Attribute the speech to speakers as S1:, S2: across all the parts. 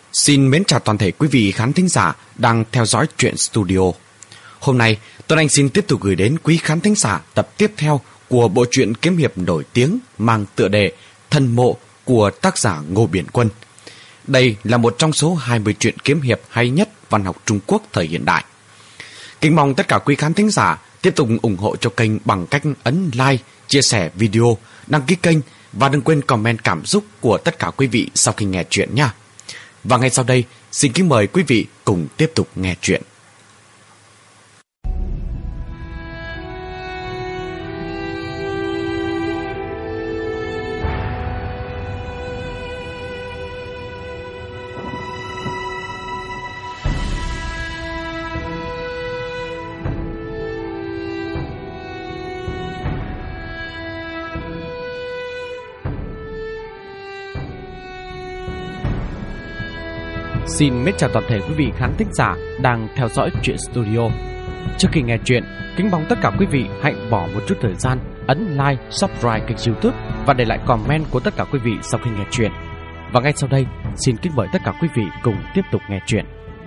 S1: Xin mến chào toàn thể quý vị khán thính giả đang theo dõi Truyện Studio. Hôm nay, Tuấn Anh xin tiếp tục gửi đến quý khán thính giả tập tiếp theo của bộ truyện kiếm hiệp nổi tiếng mang tựa đề Thần Mộ của tác giả Ngô Biển Quân. Đây là một trong số 20 truyện kiếm hiệp hay nhất văn học Trung Quốc thời hiện đại. Kính mong tất cả quý khán thính giả tiếp tục ủng hộ cho kênh bằng cách ấn like, chia sẻ video, đăng ký kênh và đừng quên comment cảm xúc của tất cả quý vị sau khi nghe truyện nha. Và ngay sau đây, xin kính mời quý vị cùng tiếp tục nghe truyện. Xin mến chào toàn thể quý vị khán thính giả đang theo dõi Truyện Studio. Trước khi nghe truyện, kính mong tất cả quý vị hãy bỏ một chút thời gian ấn like, subscribe kênh YouTube và để lại comment của tất cả quý vị sau khi nghe truyện. Và ngay sau đây, xin kính mời tất cả quý vị cùng tiếp tục nghe truyện.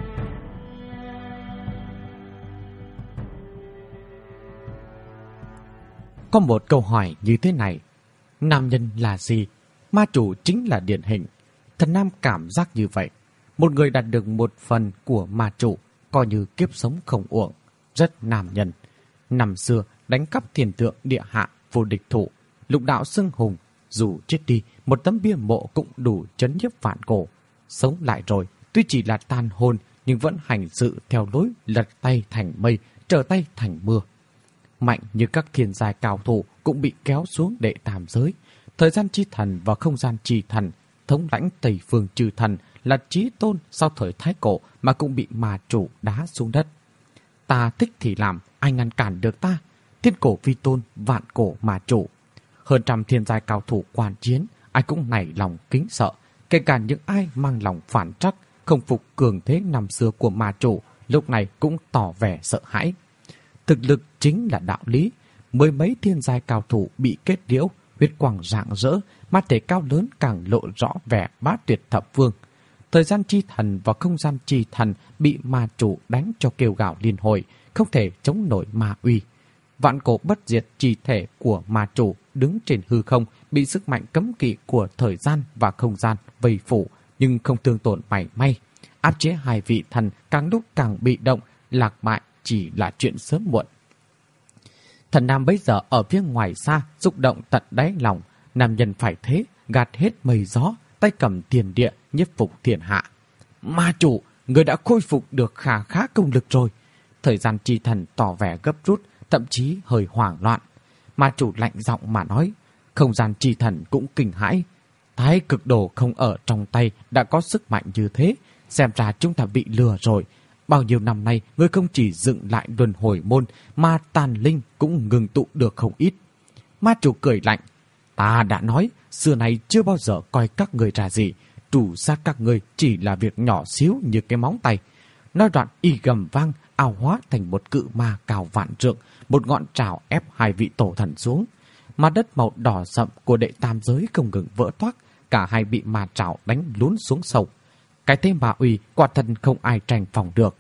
S1: Có một câu hỏi như thế này: nam nhân là gì? Ma chủ chính là điển hình. Thần Nam cảm giác như vậy. Một người đạt được một phần của ma chủ, coi như kiếp sống không uổng, rất nam nhân. Năm xưa đánh cắp thiên tượng địa hạ vô địch thủ, lục đạo xưng hùng, dù chết đi một tấm bia mộ cũng đủ trấn nhiếp vạn cổ. Sống lại rồi, tuy chỉ là tàn hồn nhưng vẫn hành sự theo lối lật tay thành mây, trở tay thành mưa. Mạnh như các thiên giai cao thủ cũng bị kéo xuống đệ tam giới. Thời gian chi thần và không gian chi thần, thống lãnh Tây Phương chư thần, là chí tôn sau thời Thái Cổ mà cũng bị ma chủ đá xuống đất. Ta thích thì làm, ai ngăn cản được ta? Thiên cổ vi tôn, vạn cổ ma chủ. Hơn trăm thiên giai cao thủ quan chiến, ai cũng nảy lòng kính sợ. Kể cả những ai mang lòng phản trắc, không phục cường thế năm xưa của ma chủ, lúc này cũng tỏ vẻ sợ hãi. Thực lực chính là đạo lý. Mười mấy thiên giai cao thủ bị kết liễu, huyết quang rạng rỡ, mắt thể cao lớn càng lộ rõ vẻ bá tuyệt thập phương. Thời gian chi thần và không gian chi thần bị ma chủ đánh cho kêu gào liên hồi, không thể chống nổi ma uy. Vạn cổ bất diệt chi thể của ma chủ đứng trên hư không, bị sức mạnh cấm kỵ của thời gian và không gian vây phủ, nhưng không thương tổn mảy may. Áp chế hai vị thần càng lúc càng bị động, lạc bại chỉ là chuyện sớm muộn. Thần Nam bây giờ ở phía ngoài xa, xúc động tận đáy lòng. Nam nhân phải thế, gạt hết mây gió, tay cầm tiền địa, nhiếp phục thiên hạ. Ma chủ, người đã khôi phục được khá khá công lực rồi. Thời gian chi thần tỏ vẻ gấp rút, thậm chí hơi hoảng loạn. Ma chủ lạnh giọng mà nói. Không gian chi thần cũng kinh hãi. Thái cực đồ không ở trong tay đã có sức mạnh như thế, xem ra chúng ta bị lừa rồi. Bao nhiêu năm nay, ngươi không chỉ dựng lại luân hồi môn, mà tàn linh cũng ngừng tụ được không ít. Ma chủ cười lạnh. Ta đã nói, xưa này chưa bao giờ coi các người ra gì. Trù sát các người chỉ là việc nhỏ xíu như cái móng tay. Nói đoạn y gầm vang, ào hóa thành một cự ma cao vạn trượng, một ngọn trảo ép hai vị tổ thần xuống. Mặt đất màu đỏ sậm của đệ tam giới không ngừng vỡ toác, cả hai bị ma trảo đánh lún xuống sâu. Cái tên ma uy quả thân không ai tranh phòng được.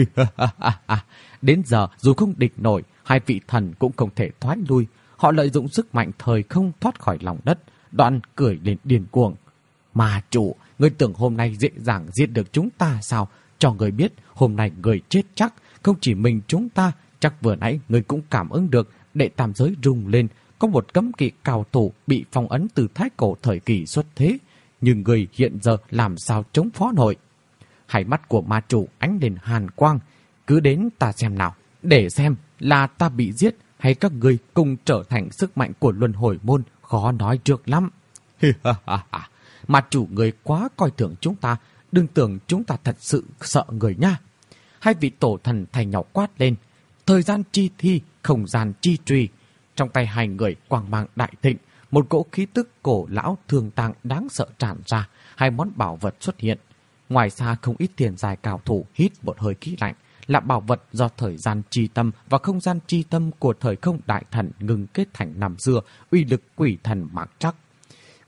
S1: Đến giờ dù không địch nổi, hai vị thần cũng không thể thoát lui. Họ lợi dụng sức mạnh thời không thoát khỏi lòng đất, đoạn cười lên điên cuồng. Ma chủ, ngươi tưởng hôm nay dễ dàng giết được chúng ta sao? Cho người biết, hôm nay người chết chắc, không chỉ mình chúng ta, chắc vừa nãy người cũng cảm ứng được đệ tam giới rung lên, có một cấm kỵ cao thủ bị phong ấn từ Thái Cổ thời kỳ xuất thế, nhưng người hiện giờ làm sao chống phó nổi? Hai mắt của ma chủ ánh lên hàn quang. Cứ đến ta xem nào, để xem là ta bị giết hay các ngươi cùng trở thành sức mạnh của luân hồi môn, khó nói trước lắm. Ma chủ người quá coi thường chúng ta, đừng tưởng chúng ta thật sự sợ người nha. Hai vị tổ thần thay nhau quát lên. Thời gian chi thi, không gian chi truy. Trong tay hai người quang mang đại thịnh, một cỗ khí tức cổ lão thường tàng đáng sợ tràn ra, hai món bảo vật xuất hiện. Ngoài xa không ít tiền dài cao thủ hít một hơi khí lạnh, là bảo vật do thời gian chi tâm và không gian chi tâm của thời không đại thần ngừng kết thành năm xưa, uy lực quỷ thần mạc trắc.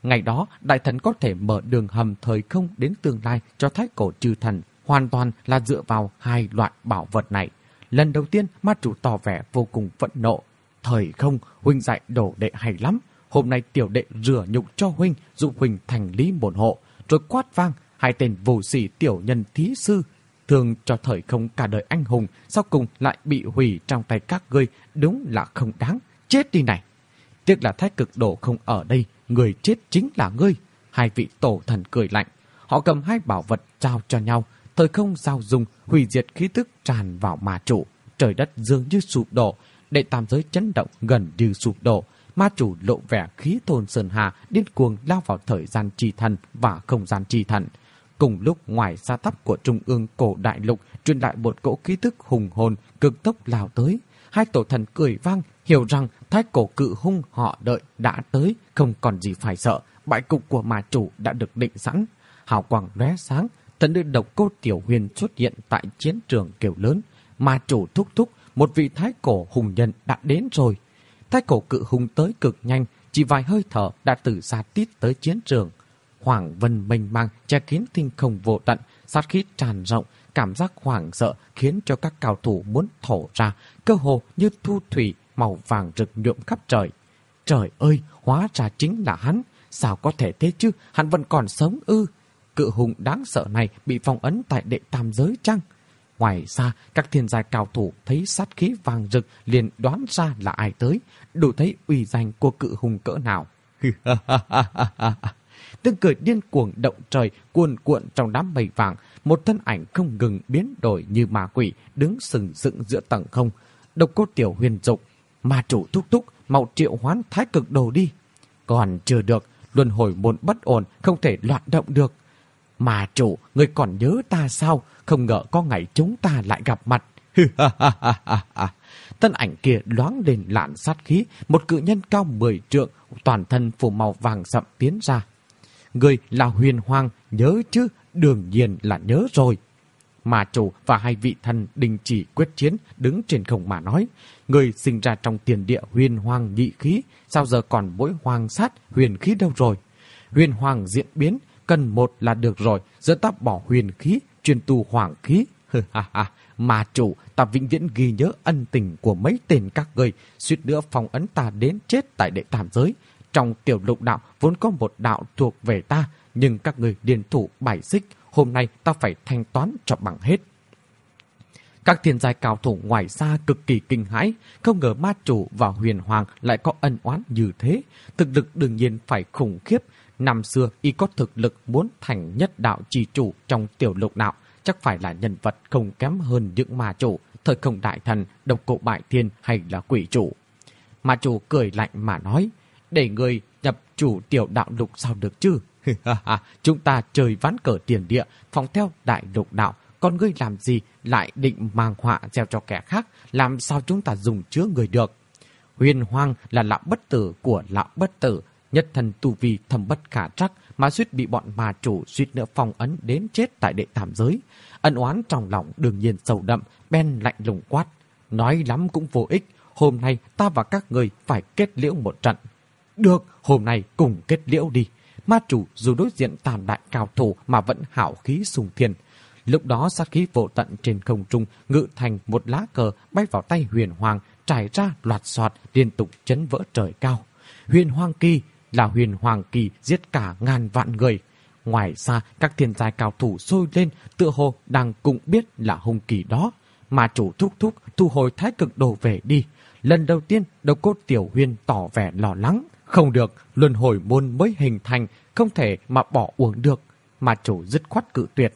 S1: Ngày đó, đại thần có thể mở đường hầm thời không đến tương lai cho thái cổ chư thần, hoàn toàn là dựa vào hai loại bảo vật này. Lần đầu tiên, ma chủ tỏ vẻ vô cùng phẫn nộ. Thời không, huynh dạy đổ đệ hay lắm. Hôm nay tiểu đệ rửa nhục cho huynh, giúp huynh thành lý bổn hộ. Rồi quát vang, hai tên vô sỉ tiểu nhân thí sư. Thường cho thời không cả đời anh hùng, sau cùng lại bị hủy trong tay các ngươi, đúng là không đáng. Chết đi này! Tiếc là Thái Cực Đồ không ở đây, người chết chính là ngươi. Hai vị tổ thần cười lạnh. Họ cầm hai bảo vật trao cho nhau. Thời không giao dung, hủy diệt khí tức tràn vào ma chủ. Trời đất dường như sụp đổ. Đệ tam giới chấn động gần như sụp đổ. Ma chủ lộ vẻ khí thôn sơn hà, điên cuồng lao vào thời gian chi thần và không gian chi thần. Cùng lúc ngoài sa tắp của trung ương cổ đại lục truyền lại một cỗ khí tức hùng hồn cực tốc lao tới. Hai tổ thần cười vang, hiểu rằng thái cổ cự hung họ đợi đã tới, không còn gì phải sợ. Bại cục của ma chủ đã được định sẵn. Hào quang lóe sáng, thần nữ độc cô Tiểu Huyền xuất hiện tại chiến trường kêu lớn. Ma chủ thúc thúc, một vị thái cổ hùng nhân đã đến rồi. Thái cổ cự hùng tới cực nhanh, chỉ vài hơi thở đã từ xa tít tới chiến trường. Hoàng vân mênh mang che kín thinh không vô tận, sát khí tràn rộng, cảm giác hoảng sợ khiến cho các cao thủ muốn thổ ra, cơ hồ như thu thủy màu vàng rực nhuộm khắp trời. Trời ơi, hóa ra chính là hắn, sao có thể thế chứ, hắn vẫn còn sống ư? Cự hùng đáng sợ này bị phong ấn tại đệ tam giới chăng? Ngoài ra, các thiên giai cao thủ thấy sát khí vàng rực liền đoán ra là ai tới, đủ thấy uy danh của cự hùng cỡ nào. Tiếng cười điên cuồng động trời cuồn cuộn trong đám mây vàng, một thân ảnh không ngừng biến đổi như ma quỷ đứng sừng sững giữa tầng không. Độc cô Tiểu Huyền dục, ma chủ thúc thúc, mau triệu hoán thái cực đồ đi. Còn chưa được, luân hồi môn bất ổn, không thể loạn động được. Ma chủ, người còn nhớ ta sao? Không ngờ có ngày chúng ta lại gặp mặt. Thân ảnh kia loáng lên lạn sát khí, một cự nhân cao 10 trượng, toàn thân phủ màu vàng sậm tiến ra. Người là Huyền Hoàng, nhớ chứ? Đương nhiên là nhớ rồi. Ma chủ và hai vị thần đình chỉ quyết chiến, đứng trên không mà nói. Người sinh ra trong tiền địa huyền hoàng nhị khí, sao giờ còn mỗi hoàng sát huyền khí đâu rồi? Huyền hoàng diễn biến, cần một là được rồi, giờ ta bỏ huyền khí, chuyên tu hoàng khí. Ma chủ, ta vĩnh viễn ghi nhớ ân tình của mấy tên các ngươi, suýt nữa phong ấn ta đến chết tại đệ tam giới. Trong tiểu lục đạo vốn có một đạo thuộc về ta, nhưng các người liên thủ bài xích, hôm nay ta phải thanh toán cho bằng hết. Các thiên giai cao thủ ngoài xa cực kỳ kinh hãi, không ngờ ma chủ và huyền hoàng lại có ân oán như thế. Thực lực đương nhiên phải khủng khiếp. Năm xưa y có thực lực muốn thành nhất đạo trì chủ trong tiểu lục đạo, chắc phải là nhân vật không kém hơn những ma chủ, thời không đại thần, độc cổ bại thiên hay là quỷ chủ. Ma chủ cười lạnh mà nói, để người nhập chủ tiểu đạo lục sao được chứ? Chúng ta chơi ván cờ tiền địa, phòng theo đại lục đạo, còn ngươi làm gì lại định mang họa gieo cho kẻ khác, làm sao chúng ta dùng chứa người được? Huyền Hoàng là lão bất tử của lão bất tử, nhất thần tu vi thâm bất khả trắc, mà suýt bị bọn ma chủ suýt nữa phong ấn đến chết tại đệ tam giới. Ân oán trong lòng đương nhiên sâu đậm, Ben lạnh lùng quát. Nói lắm cũng vô ích, hôm nay ta và các người phải kết liễu một trận. Được, hôm nay cùng kết liễu đi. Ma chủ dù đối diện tam đại cao thủ mà vẫn hảo khí sùng thiên. Lúc đó sát khí vô tận trên không trung ngự thành một lá cờ bay vào tay Huyền Hoàng, trải ra loạt soạt liên tục chấn vỡ trời cao. Huyền Hoàng kỳ là Huyền Hoàng kỳ giết cả ngàn vạn người. Ngoài xa, các thiên giai cao thủ sôi lên, tựa hồ đang cũng biết là hung kỳ đó. Ma chủ thúc thúc thu hồi thái cực đồ về đi. Lần đầu tiên, Độc Cô Tiểu Huyền tỏ vẻ lo lắng. Không được, luân hồi môn mới hình thành, không thể mà bỏ uổng được. Ma chủ dứt khoát cự tuyệt.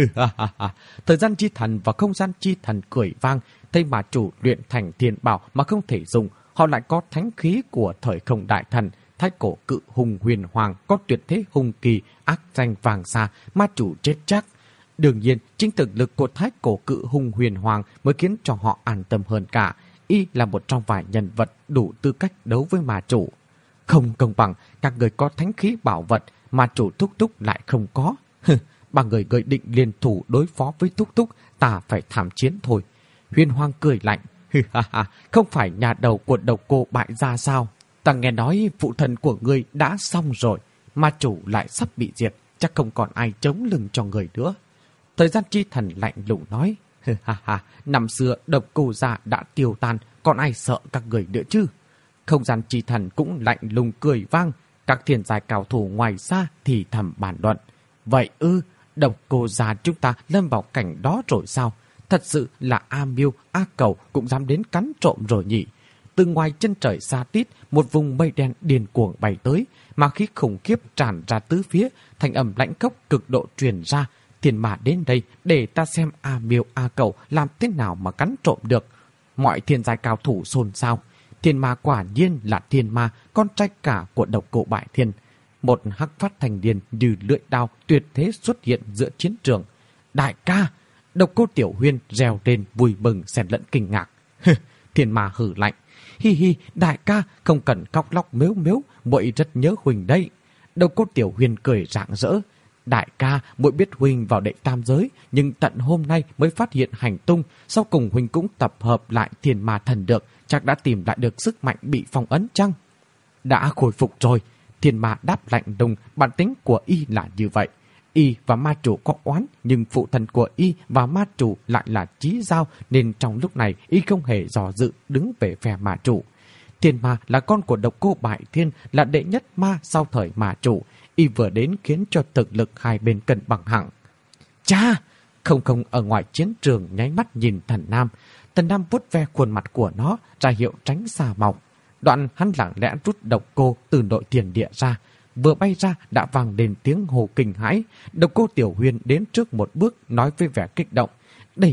S1: Thời gian chi thần và không gian chi thần cười vang, thấy ma chủ luyện thành thiên bảo mà không thể dùng. Họ lại có thánh khí của thời không đại thần, thái cổ cự hùng Huyền Hoàng có tuyệt thế hung kỳ, ác danh vàng xa, ma chủ chết chắc. Đương nhiên, chính thực lực của thái cổ cự hùng Huyền Hoàng mới khiến cho họ an tâm hơn cả. Y là một trong vài nhân vật đủ tư cách đấu với ma chủ. Không công bằng, các người có thánh khí bảo vật, mà chủ thúc thúc lại không có. Ba người gợi định liên thủ đối phó với thúc thúc, ta phải thảm chiến thôi. Huyền Hoàng cười lạnh. Không phải nhà đầu của Độc Cô bại ra sao? Ta nghe nói phụ thân của ngươi đã xong rồi. ma chủ lại sắp bị diệt, chắc không còn ai chống lưng cho người nữa. Thời gian chi thần lạnh lùng nói, ha ha, năm xưa độc cô gia đã tiêu tan, còn ai sợ các người nữa chứ? Không gian chi thần cũng lạnh lùng cười vang, các thiên giai cao thủ ngoài xa thì thầm bàn luận. Vậy độc cô gia chúng ta lâm vào cảnh đó rồi sao? Thật sự là A Miêu, A Cầu cũng dám đến cắn trộm rồi nhỉ? Từ ngoài chân trời xa tít, một vùng mây đen điên cuồng bay tới, mà khí khủng khiếp tràn ra tứ phía, thanh âm lãnh khốc cực độ truyền ra. Thiên ma đến đây để ta xem A Miêu, A Cầu làm thế nào mà cắn trộm được. Mọi thiên giai cao thủ xôn xao. Thiên ma quả nhiên là thiên ma, con trai cả của độc cô Bại Thiên. Một hắc phát thành điên như lưỡi đao tuyệt thế xuất hiện giữa chiến trường. Đại ca! Độc cô Tiểu Huyên reo lên vui mừng xen lẫn kinh ngạc. Thiên ma hử lạnh. Hi hi, đại ca không cần khóc lóc mếu mếu, muội rất nhớ Huỳnh đây. Độc cô Tiểu Huyên cười rạng rỡ. Đại ca, muội biết Huỳnh vào đệ tam giới, nhưng tận hôm nay mới phát hiện hành tung. Sau cùng Huỳnh cũng tập hợp lại thiên ma thần được, chắc đã tìm lại được sức mạnh bị phong ấn chăng? Đã khôi phục rồi. Thiên ma đáp lạnh lùng, bản tính của y là như vậy. Y và ma chủ có oán, nhưng phụ thân của y và ma chủ lại là chí giao, nên trong lúc này y không hề dò dự đứng về phe ma chủ. Thiên ma là con của độc cô Bại Thiên, là đệ nhất ma sau thời ma chủ. Y vừa đến khiến cho thực lực hai bên cân bằng hẳn. Cha! Không không ở ngoài chiến trường nháy mắt nhìn Thần Nam. Thần Nam vuốt ve khuôn mặt của nó, ra hiệu tránh xa mọc. Đoạn hắn lặng lẽ rút độc cô từ nội tiền địa ra. Vừa bay ra đã vang lên tiếng hô kinh hãi. Độc cô Tiểu Huyên đến trước một bước nói với vẻ kích động. Đây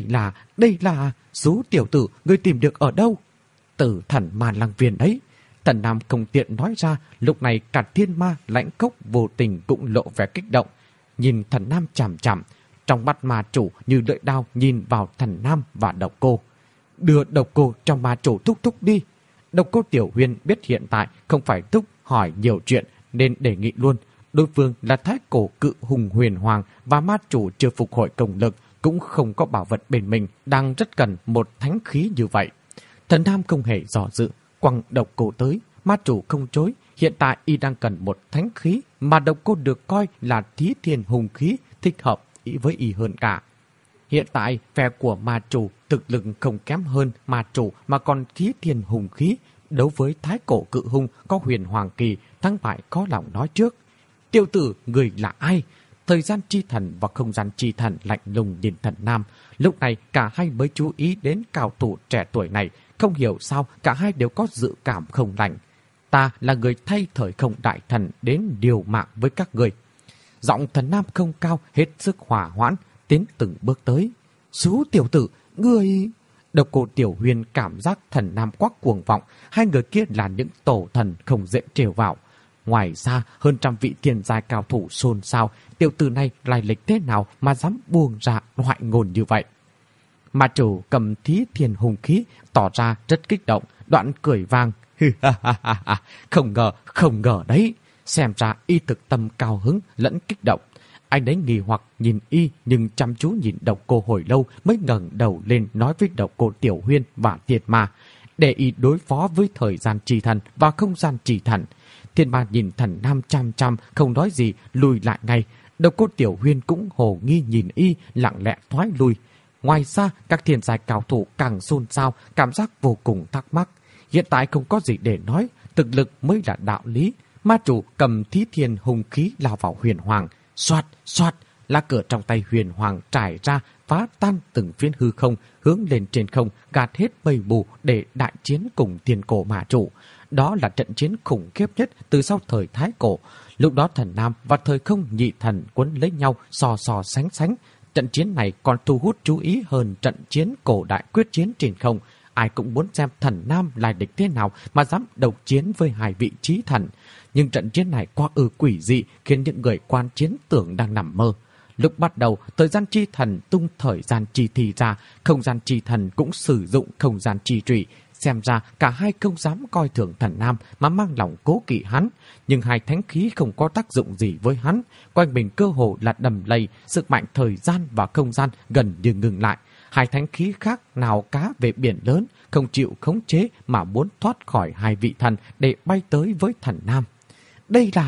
S1: là, Sú tiểu tử, ngươi tìm được ở đâu? Từ Thần Ma Lăng Viên đấy. Thần Nam không tiện nói ra, lúc này cả thiên ma lãnh cốc vô tình cũng lộ vẻ kích động. Nhìn Thần Nam chằm chằm, trong mắt ma chủ như lưỡi đao nhìn vào Thần Nam và độc cô. Đưa độc cô trong ma chủ thúc thúc đi. Độc cô Tiểu Huyên biết hiện tại không phải thúc hỏi nhiều chuyện nên đề nghị luôn. Đối phương là thái cổ cự hùng huyền hoàng và ma chủ chưa phục hồi công lực, cũng không có bảo vật bên mình, đang rất cần một thánh khí như vậy. Thần Nam không hề dò dự, quăng độc cô tới. Ma chủ không chối, hiện tại y đang cần một thánh khí mà độc cô được coi là thí thiên hùng khí, thích hợp với y hơn cả. Hiện tại phe của ma chủ thực lực không kém hơn ma chủ mà còn thí thiên hùng khí. Đấu với thái cổ cự hung có huyền hoàng kỳ, thắng bại có lòng nói trước. Tiểu tử, người là ai? Thời gian chi thần và không gian chi thần lạnh lùng nhìn Thần Nam. Lúc này cả hai mới chú ý đến cao thủ trẻ tuổi này. Không hiểu sao cả hai đều có dự cảm không lành. Ta là người thay thời không đại thần đến điều mạng với các người. Giọng Thần Nam không cao, hết sức hòa hoãn, tiến từng bước tới. Sú tiểu tử, người... Độc cô Tiểu Huyên cảm giác Thần Nam quắc cuồng vọng, hai người kia là những tổ thần không dễ trêu vào. Ngoài ra, hơn trăm vị thiên giai cao thủ xôn xao, tiểu tử này lai lịch thế nào mà dám buông ra loại ngôn như vậy. Ma chủ cầm thí thiên hùng khí, tỏ ra rất kích động, đoạn cười vang. Không ngờ đấy. Xem ra y thực tâm cao hứng lẫn kích động. Anh ấy nghi hoặc nhìn y nhưng chăm chú nhìn độc cô hồi lâu mới ngẩng đầu lên nói với độc cô Tiểu Huyên và Thiên Ma để y đối phó với thời gian trì thần và không gian trì thần. Thiên Ma nhìn Thần Nam chăm chăm không nói gì lùi lại ngay. Độc cô Tiểu Huyên cũng hồ nghi nhìn y lặng lẽ thoái lui. Ngoài ra các thiên giai cao thủ càng xôn xao, cảm giác vô cùng thắc mắc. Hiện tại không có gì để nói, thực lực mới là đạo lý. Ma chủ cầm thí thiên hùng khí lao vào huyền hoàng. Xoạt, xoạt, lá cờ trong tay huyền hoàng trải ra, phá tan từng phiến hư không, hướng lên trên không, gạt hết mây mù để đại chiến cùng thiên cổ ma chủ. Đó là trận chiến khủng khiếp nhất từ sau thời Thái Cổ. Lúc đó Thần Nam và thời không nhị thần quấn lấy nhau so sánh sánh. Trận chiến này còn thu hút chú ý hơn trận chiến cổ đại quyết chiến trên không. Ai cũng muốn xem Thần Nam lai lịch thế nào mà dám độc chiến với hai vị chí thần. Nhưng trận chiến này quá quỷ dị khiến những người quan chiến tưởng đang nằm mơ. Lúc bắt đầu, thời gian chi thần tung thời gian chi thì ra, không gian chi thần cũng sử dụng không gian chi trụy. Xem ra cả hai không dám coi thường Thần Nam mà mang lòng cố kỵ hắn. Nhưng hai thánh khí không có tác dụng gì với hắn. Quanh mình cơ hồ là đầm lầy, sức mạnh thời gian và không gian gần như ngừng lại. Hai thánh khí khác nào cá về biển lớn, không chịu khống chế mà muốn thoát khỏi hai vị thần để bay tới với Thần Nam. Đây là...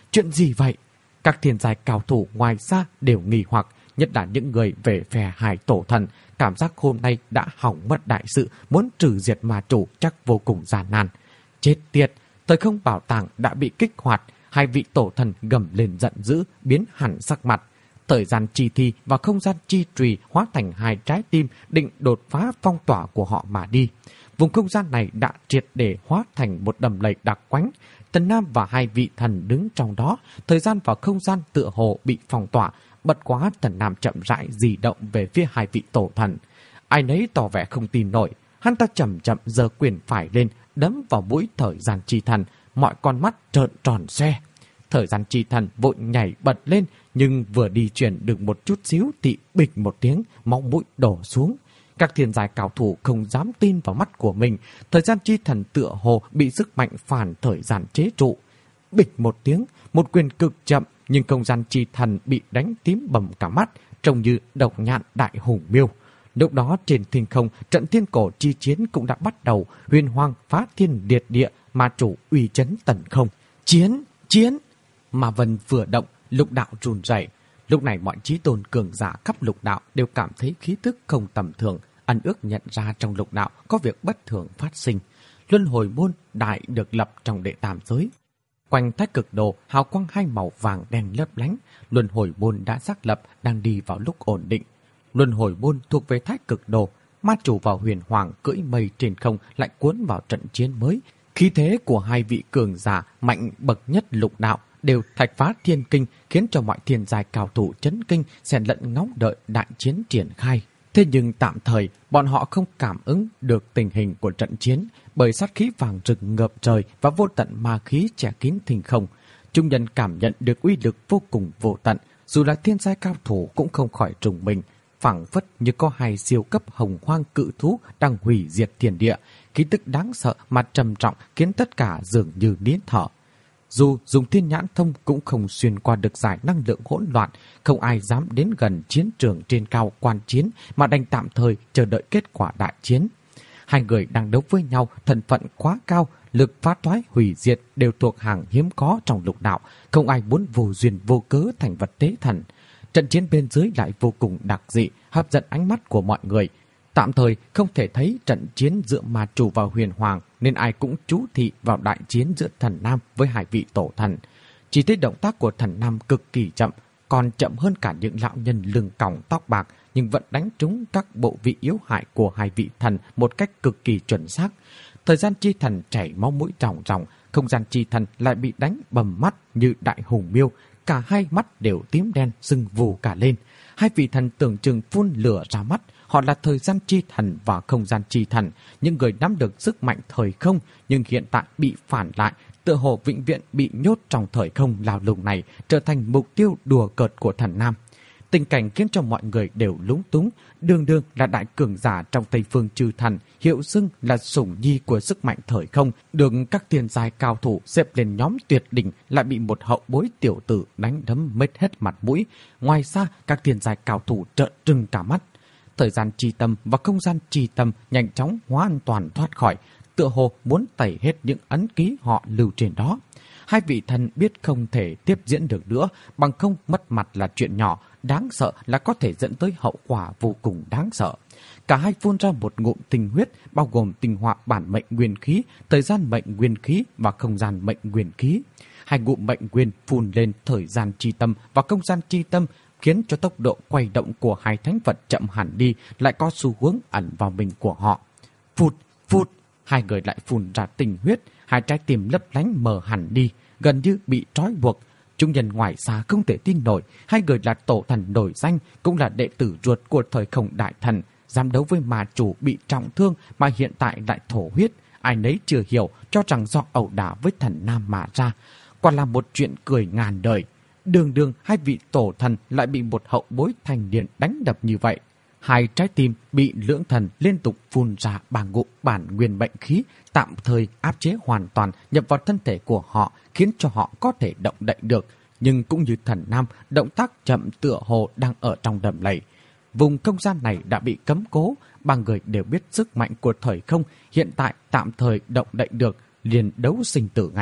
S1: Chuyện gì vậy? Các thiên giai cao thủ ngoài ra đều nghi hoặc, nhất là những người về phe Hải Tổ Thần, cảm giác hôm nay đã hỏng mất đại sự, muốn trừ diệt ma chủ chắc vô cùng gian nan. Chết tiệt, thời không bảo tàng đã bị kích hoạt, hai vị tổ thần gầm lên giận dữ, biến hẳn sắc mặt. Thời gian chi thi và không gian chi trùy hóa thành hai trái tim định đột phá phong tỏa của họ mà đi. Vùng không gian này đã triệt để hóa thành một đầm lầy đặc quánh. Tần Nam và hai vị thần đứng trong đó, thời gian và không gian tựa hồ bị phong tỏa. Bất quá Tần Nam chậm rãi di động về phía hai vị tổ thần. Ai nấy tỏ vẻ không tin nổi. Hắn ta chậm chậm giơ quyền phải lên, đấm vào mũi thời gian chi thần. Mọi con mắt trợn tròn xoe. Thời gian chi thần vội nhảy bật lên, nhưng vừa đi chuyển được một chút xíu thì bịch một tiếng, máu mũi đổ xuống. Các thiên giai cao thủ không dám tin vào mắt của mình. Thời gian chi thần tựa hồ bị sức mạnh phản thời gian chế trụ. Bịch một tiếng, một quyền cực chậm, nhưng không gian chi thần bị đánh tím bầm cả mắt, trông như độc nhạn đại hùng miêu. Lúc đó trên thiên không, trận thiên cổ chi chiến cũng đã bắt đầu, huyền hoang phá thiên liệt địa, ma chủ uy chấn tần không. Chiến! Chiến! Ma vân vừa động, lục đạo run rẩy. Lúc này mọi chí tôn cường giả khắp lục đạo đều cảm thấy khí tức không tầm thường, ẩn ước nhận ra trong lục đạo có việc bất thường phát sinh. Luân hồi môn đại được lập trong đệ tam giới. Quanh thái cực đồ, hào quang hai màu vàng đen lấp lánh, luân hồi môn đã xác lập đang đi vào lúc ổn định. Luân hồi môn thuộc về thái cực đồ, ma chủ và huyền hoàng cưỡi mây trên không lại cuốn vào trận chiến mới. Khí thế của hai vị cường giả mạnh bậc nhất lục đạo đều thạch phá thiên kinh, khiến cho mọi thiên giai cao thủ chấn kinh, xen lẫn ngóng đợi đại chiến triển khai. Thế nhưng tạm thời, bọn họ không cảm ứng được tình hình của trận chiến, bởi sát khí vàng rực ngập trời và vô tận ma khí che kín thinh không. Chúng nhân cảm nhận được uy lực vô cùng vô tận, dù là thiên giai cao thủ cũng không khỏi trùng mình, phảng phất như có hai siêu cấp hồng hoang cự thú đang hủy diệt thiên địa, khí tức đáng sợ mà trầm trọng khiến tất cả dường như nín thở. Dù dùng thiên nhãn thông cũng không xuyên qua được giải năng lượng hỗn loạn, không ai dám đến gần chiến trường trên cao quan chiến mà đành tạm thời chờ đợi kết quả đại chiến. Hai người đang đấu với nhau, thân phận quá cao, lực phá toái hủy diệt đều thuộc hàng hiếm có trong lục đạo, không ai muốn vô duyên vô cớ thành vật tế thần. Trận chiến bên dưới lại vô cùng đặc dị, hấp dẫn ánh mắt của mọi người. Tạm thời không thể thấy trận chiến giữa ma chủ và huyền hoàng, nên ai cũng chú thị vào đại chiến giữa thần nam với hai vị tổ thần. Chỉ thấy động tác của thần nam cực kỳ chậm, còn chậm hơn cả những lão nhân lưng còng tóc bạc, nhưng vẫn đánh trúng các bộ vị yếu hại của hai vị thần một cách cực kỳ chuẩn xác. Thời gian chi thần chảy máu mũi ròng ròng, không gian chi thần lại bị đánh bầm mắt như đại hùng miêu, cả hai mắt đều tím đen sưng vù cả lên. Hai vị thần tưởng chừng phun lửa ra mắt. Họ là thời gian chi thần và không gian chi thần, những người nắm được sức mạnh thời không, nhưng hiện tại bị phản lại, tựa hồ vĩnh viễn bị nhốt trong thời không lao lùng này, trở thành mục tiêu đùa cợt của thần nam. Tình cảnh khiến cho mọi người đều lúng túng. Đường đường là đại cường giả trong Tây Phương chư thần, hiệu xưng là sủng nhi của sức mạnh thời không, được các thiên giai cao thủ xếp lên nhóm tuyệt đỉnh, lại bị một hậu bối tiểu tử đánh đấm mất hết mặt mũi. Ngoài ra, các thiên giai cao thủ trợn trừng cả mắt. Thời gian chi tâm và không gian chi tâm nhanh chóng hoàn toàn thoát khỏi, tựa hồ muốn tẩy hết những ấn ký họ lưu trên đó. Hai vị thần biết không thể tiếp diễn được nữa, bằng không mất mặt là chuyện nhỏ, đáng sợ là có thể dẫn tới hậu quả vô cùng đáng sợ. Cả hai phun ra một ngụm tinh huyết, bao gồm tinh hoa bản mệnh nguyên khí, thời gian mệnh nguyên khí và không gian mệnh nguyên khí. Hai ngụm mệnh nguyên phun lên thời gian chi tâm và không gian chi tâm, khiến cho tốc độ quay động của hai thánh vật chậm hẳn đi, lại có xu hướng ẩn vào mình của họ. Phụt, phụt, hai người lại phun ra tinh huyết, hai trái tim lấp lánh mờ hẳn đi, gần như bị trói buộc. Chúng nhân ngoài xa không thể tin nổi, hai người là tổ thần nổi danh, cũng là đệ tử ruột của thời không đại thần, dám đấu với ma chủ bị trọng thương mà hiện tại lại thổ huyết. Ai nấy chưa hiểu, cho rằng do ẩu đả với thần nam mà ra. Quả là một chuyện cười ngàn đời. Đường đường hai vị tổ thần lại bị một hậu bối thành niên đánh đập như vậy. Hai trái tim bị lưỡng thần liên tục phun ra ba ngụm bản nguyên bệnh khí, tạm thời áp chế hoàn toàn nhập vào thân thể của họ, khiến cho họ có thể động đậy được. Nhưng cũng như thần nam, động tác chậm tựa hồ đang ở trong đầm lầy. Vùng không gian này đã bị cấm cố, ba người đều biết sức mạnh của thời không hiện tại tạm thời động đậy được, liền đấu sinh tử ngay.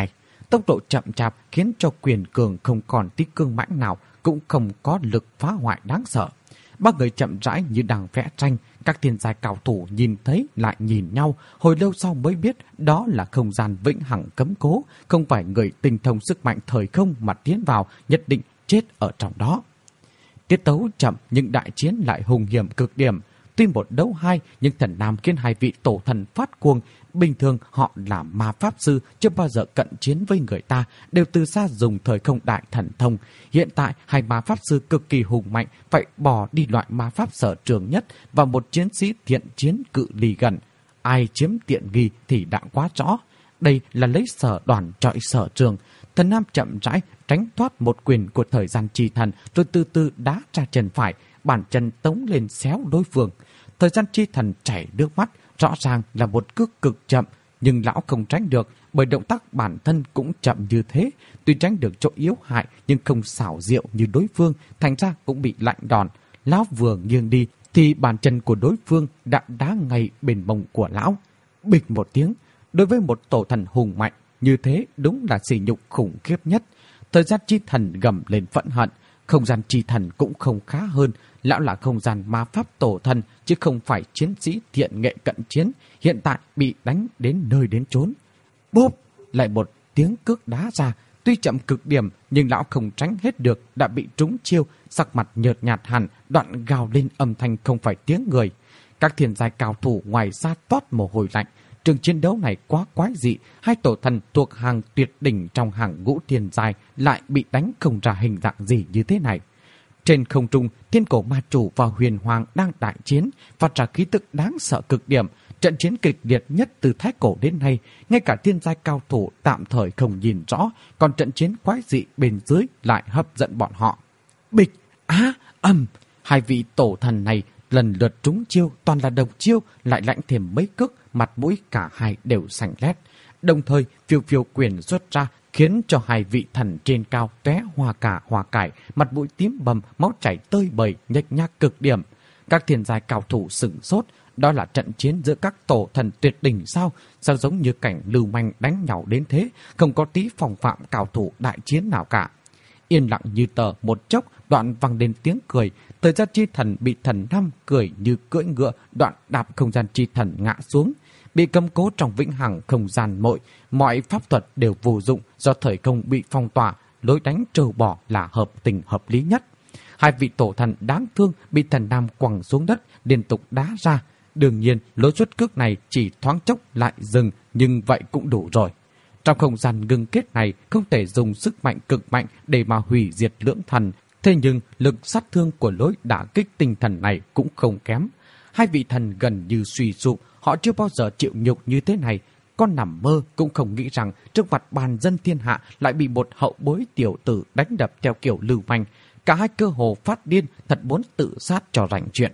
S1: tốc độ chậm chạp khiến cho Quyền Cường không còn tí cương mãnh nào, cũng không có lực phá hoại đáng sợ. Ba người chậm rãi như đang vẽ tranh, các thiên giai cao thủ nhìn thấy lại nhìn nhau, hồi lâu sau mới biết đó là không gian vĩnh hằng cấm cố, không phải người tinh thông sức mạnh thời không mà tiến vào nhất định chết ở trong đó. Tiết tấu chậm nhưng đại chiến lại hùng hiểm cực điểm. Tuy một đấu hai nhưng Thần Nam khiến hai vị tổ thần phát cuồng. Bình thường họ là ma pháp sư, chưa bao giờ cận chiến với người ta, đều từ xa dùng thời không đại thần thông. Hiện tại hai ma pháp sư cực kỳ hùng mạnh, phải bỏ đi loại ma pháp sở trường nhất và một chiến sĩ thiện chiến cự ly gần. Ai chiếm tiện nghi thì đã quá rõ. Đây là lấy sở đoàn trọi sở trường. Thần Nam chậm rãi tránh thoát một quyền của thời gian chi thần, rồi từ từ đá ra chân phải, bàn chân tống lên xéo đối phương. Thời gian chi thần chảy nước mắt, rõ ràng là một cước cực chậm, nhưng lão không tránh được, bởi động tác bản thân cũng chậm như thế. Tuy tránh được chỗ yếu hại nhưng không xảo diệu như đối phương, thành ra cũng bị lạnh đòn. Lão vừa nghiêng đi thì bàn chân của đối phương đã đá ngay bên mông của lão. Bịch một tiếng, đối với một tổ thần hùng mạnh như thế đúng là sỉ nhục khủng khiếp nhất. Thời gian chi thần gầm lên phẫn hận. Không gian chi thần cũng không khá hơn. Lão là không gian ma pháp tổ thần, chứ không phải chiến sĩ thiện nghệ cận chiến, hiện tại bị đánh đến nơi đến chốn. Bốp! Lại một tiếng cước đá ra. Tuy chậm cực điểm nhưng lão không tránh hết được, đã bị trúng chiêu, sắc mặt nhợt nhạt hẳn, đoạn gào lên âm thanh không phải tiếng người. Các thiên giai cao thủ ngoài ra toát mồ hôi lạnh. Trường chiến đấu này quá quái dị, hai tổ thần thuộc hàng tuyệt đỉnh trong hàng ngũ thiên giai lại bị đánh không ra hình dạng gì như thế này. Trên không trung, Thiên Cổ Ma Chủ và Huyền Hoàng đang đại chiến, phát ra khí tức đáng sợ cực điểm. Trận chiến kịch liệt nhất từ thái cổ đến nay, ngay cả thiên giai cao thủ tạm thời không nhìn rõ, còn trận chiến quái dị bên dưới lại hấp dẫn bọn họ. Bịch, á, ầm, hai vị tổ thần này lần lượt trúng chiêu, toàn là độc chiêu, lại lãnh thêm mấy cước, mặt mũi cả hai đều xanh lét. Đồng thời, phiêu phiêu quyền xuất ra, khiến cho hai vị thần trên cao tóe hoa cả hoa cải, mặt mũi tím bầm, máu chảy tơi bời, nhếch nhác cực điểm. Các thiên giai cao thủ sửng sốt, đó là trận chiến giữa các tổ thần tuyệt đỉnh sao? Sao giống như cảnh lưu manh đánh nhau đến thế, không có tí phòng phạm cao thủ đại chiến nào cả. Yên lặng như tờ một chốc, đoạn vang lên tiếng cười. Thời gian chi thần bị thần Nam cười như cưỡi ngựa, đoạn đạp không gian chi thần ngã xuống. Bị cấm cố trong vĩnh hằng không gian mọi pháp thuật đều vô dụng, do thời không bị phong tỏa, lối đánh trâu bò là hợp tình hợp lý nhất. Hai vị tổ thần đáng thương bị thần Nam quẳng xuống đất, liên tục đá ra. Đương nhiên, lối xuất cước này chỉ thoáng chốc lại dừng, nhưng vậy cũng đủ rồi. Trong không gian ngưng kết này, không thể dùng sức mạnh cực mạnh để mà hủy diệt lưỡng thần. Thế nhưng, lực sát thương của lối đả kích tinh thần này cũng không kém. Hai vị thần gần như suy sụp, họ chưa bao giờ chịu nhục như thế này. Con nằm mơ cũng không nghĩ rằng trước mặt bàn dân thiên hạ lại bị một hậu bối tiểu tử đánh đập theo kiểu lưu manh. Cả hai cơ hồ phát điên, thật muốn tự sát cho rảnh chuyện.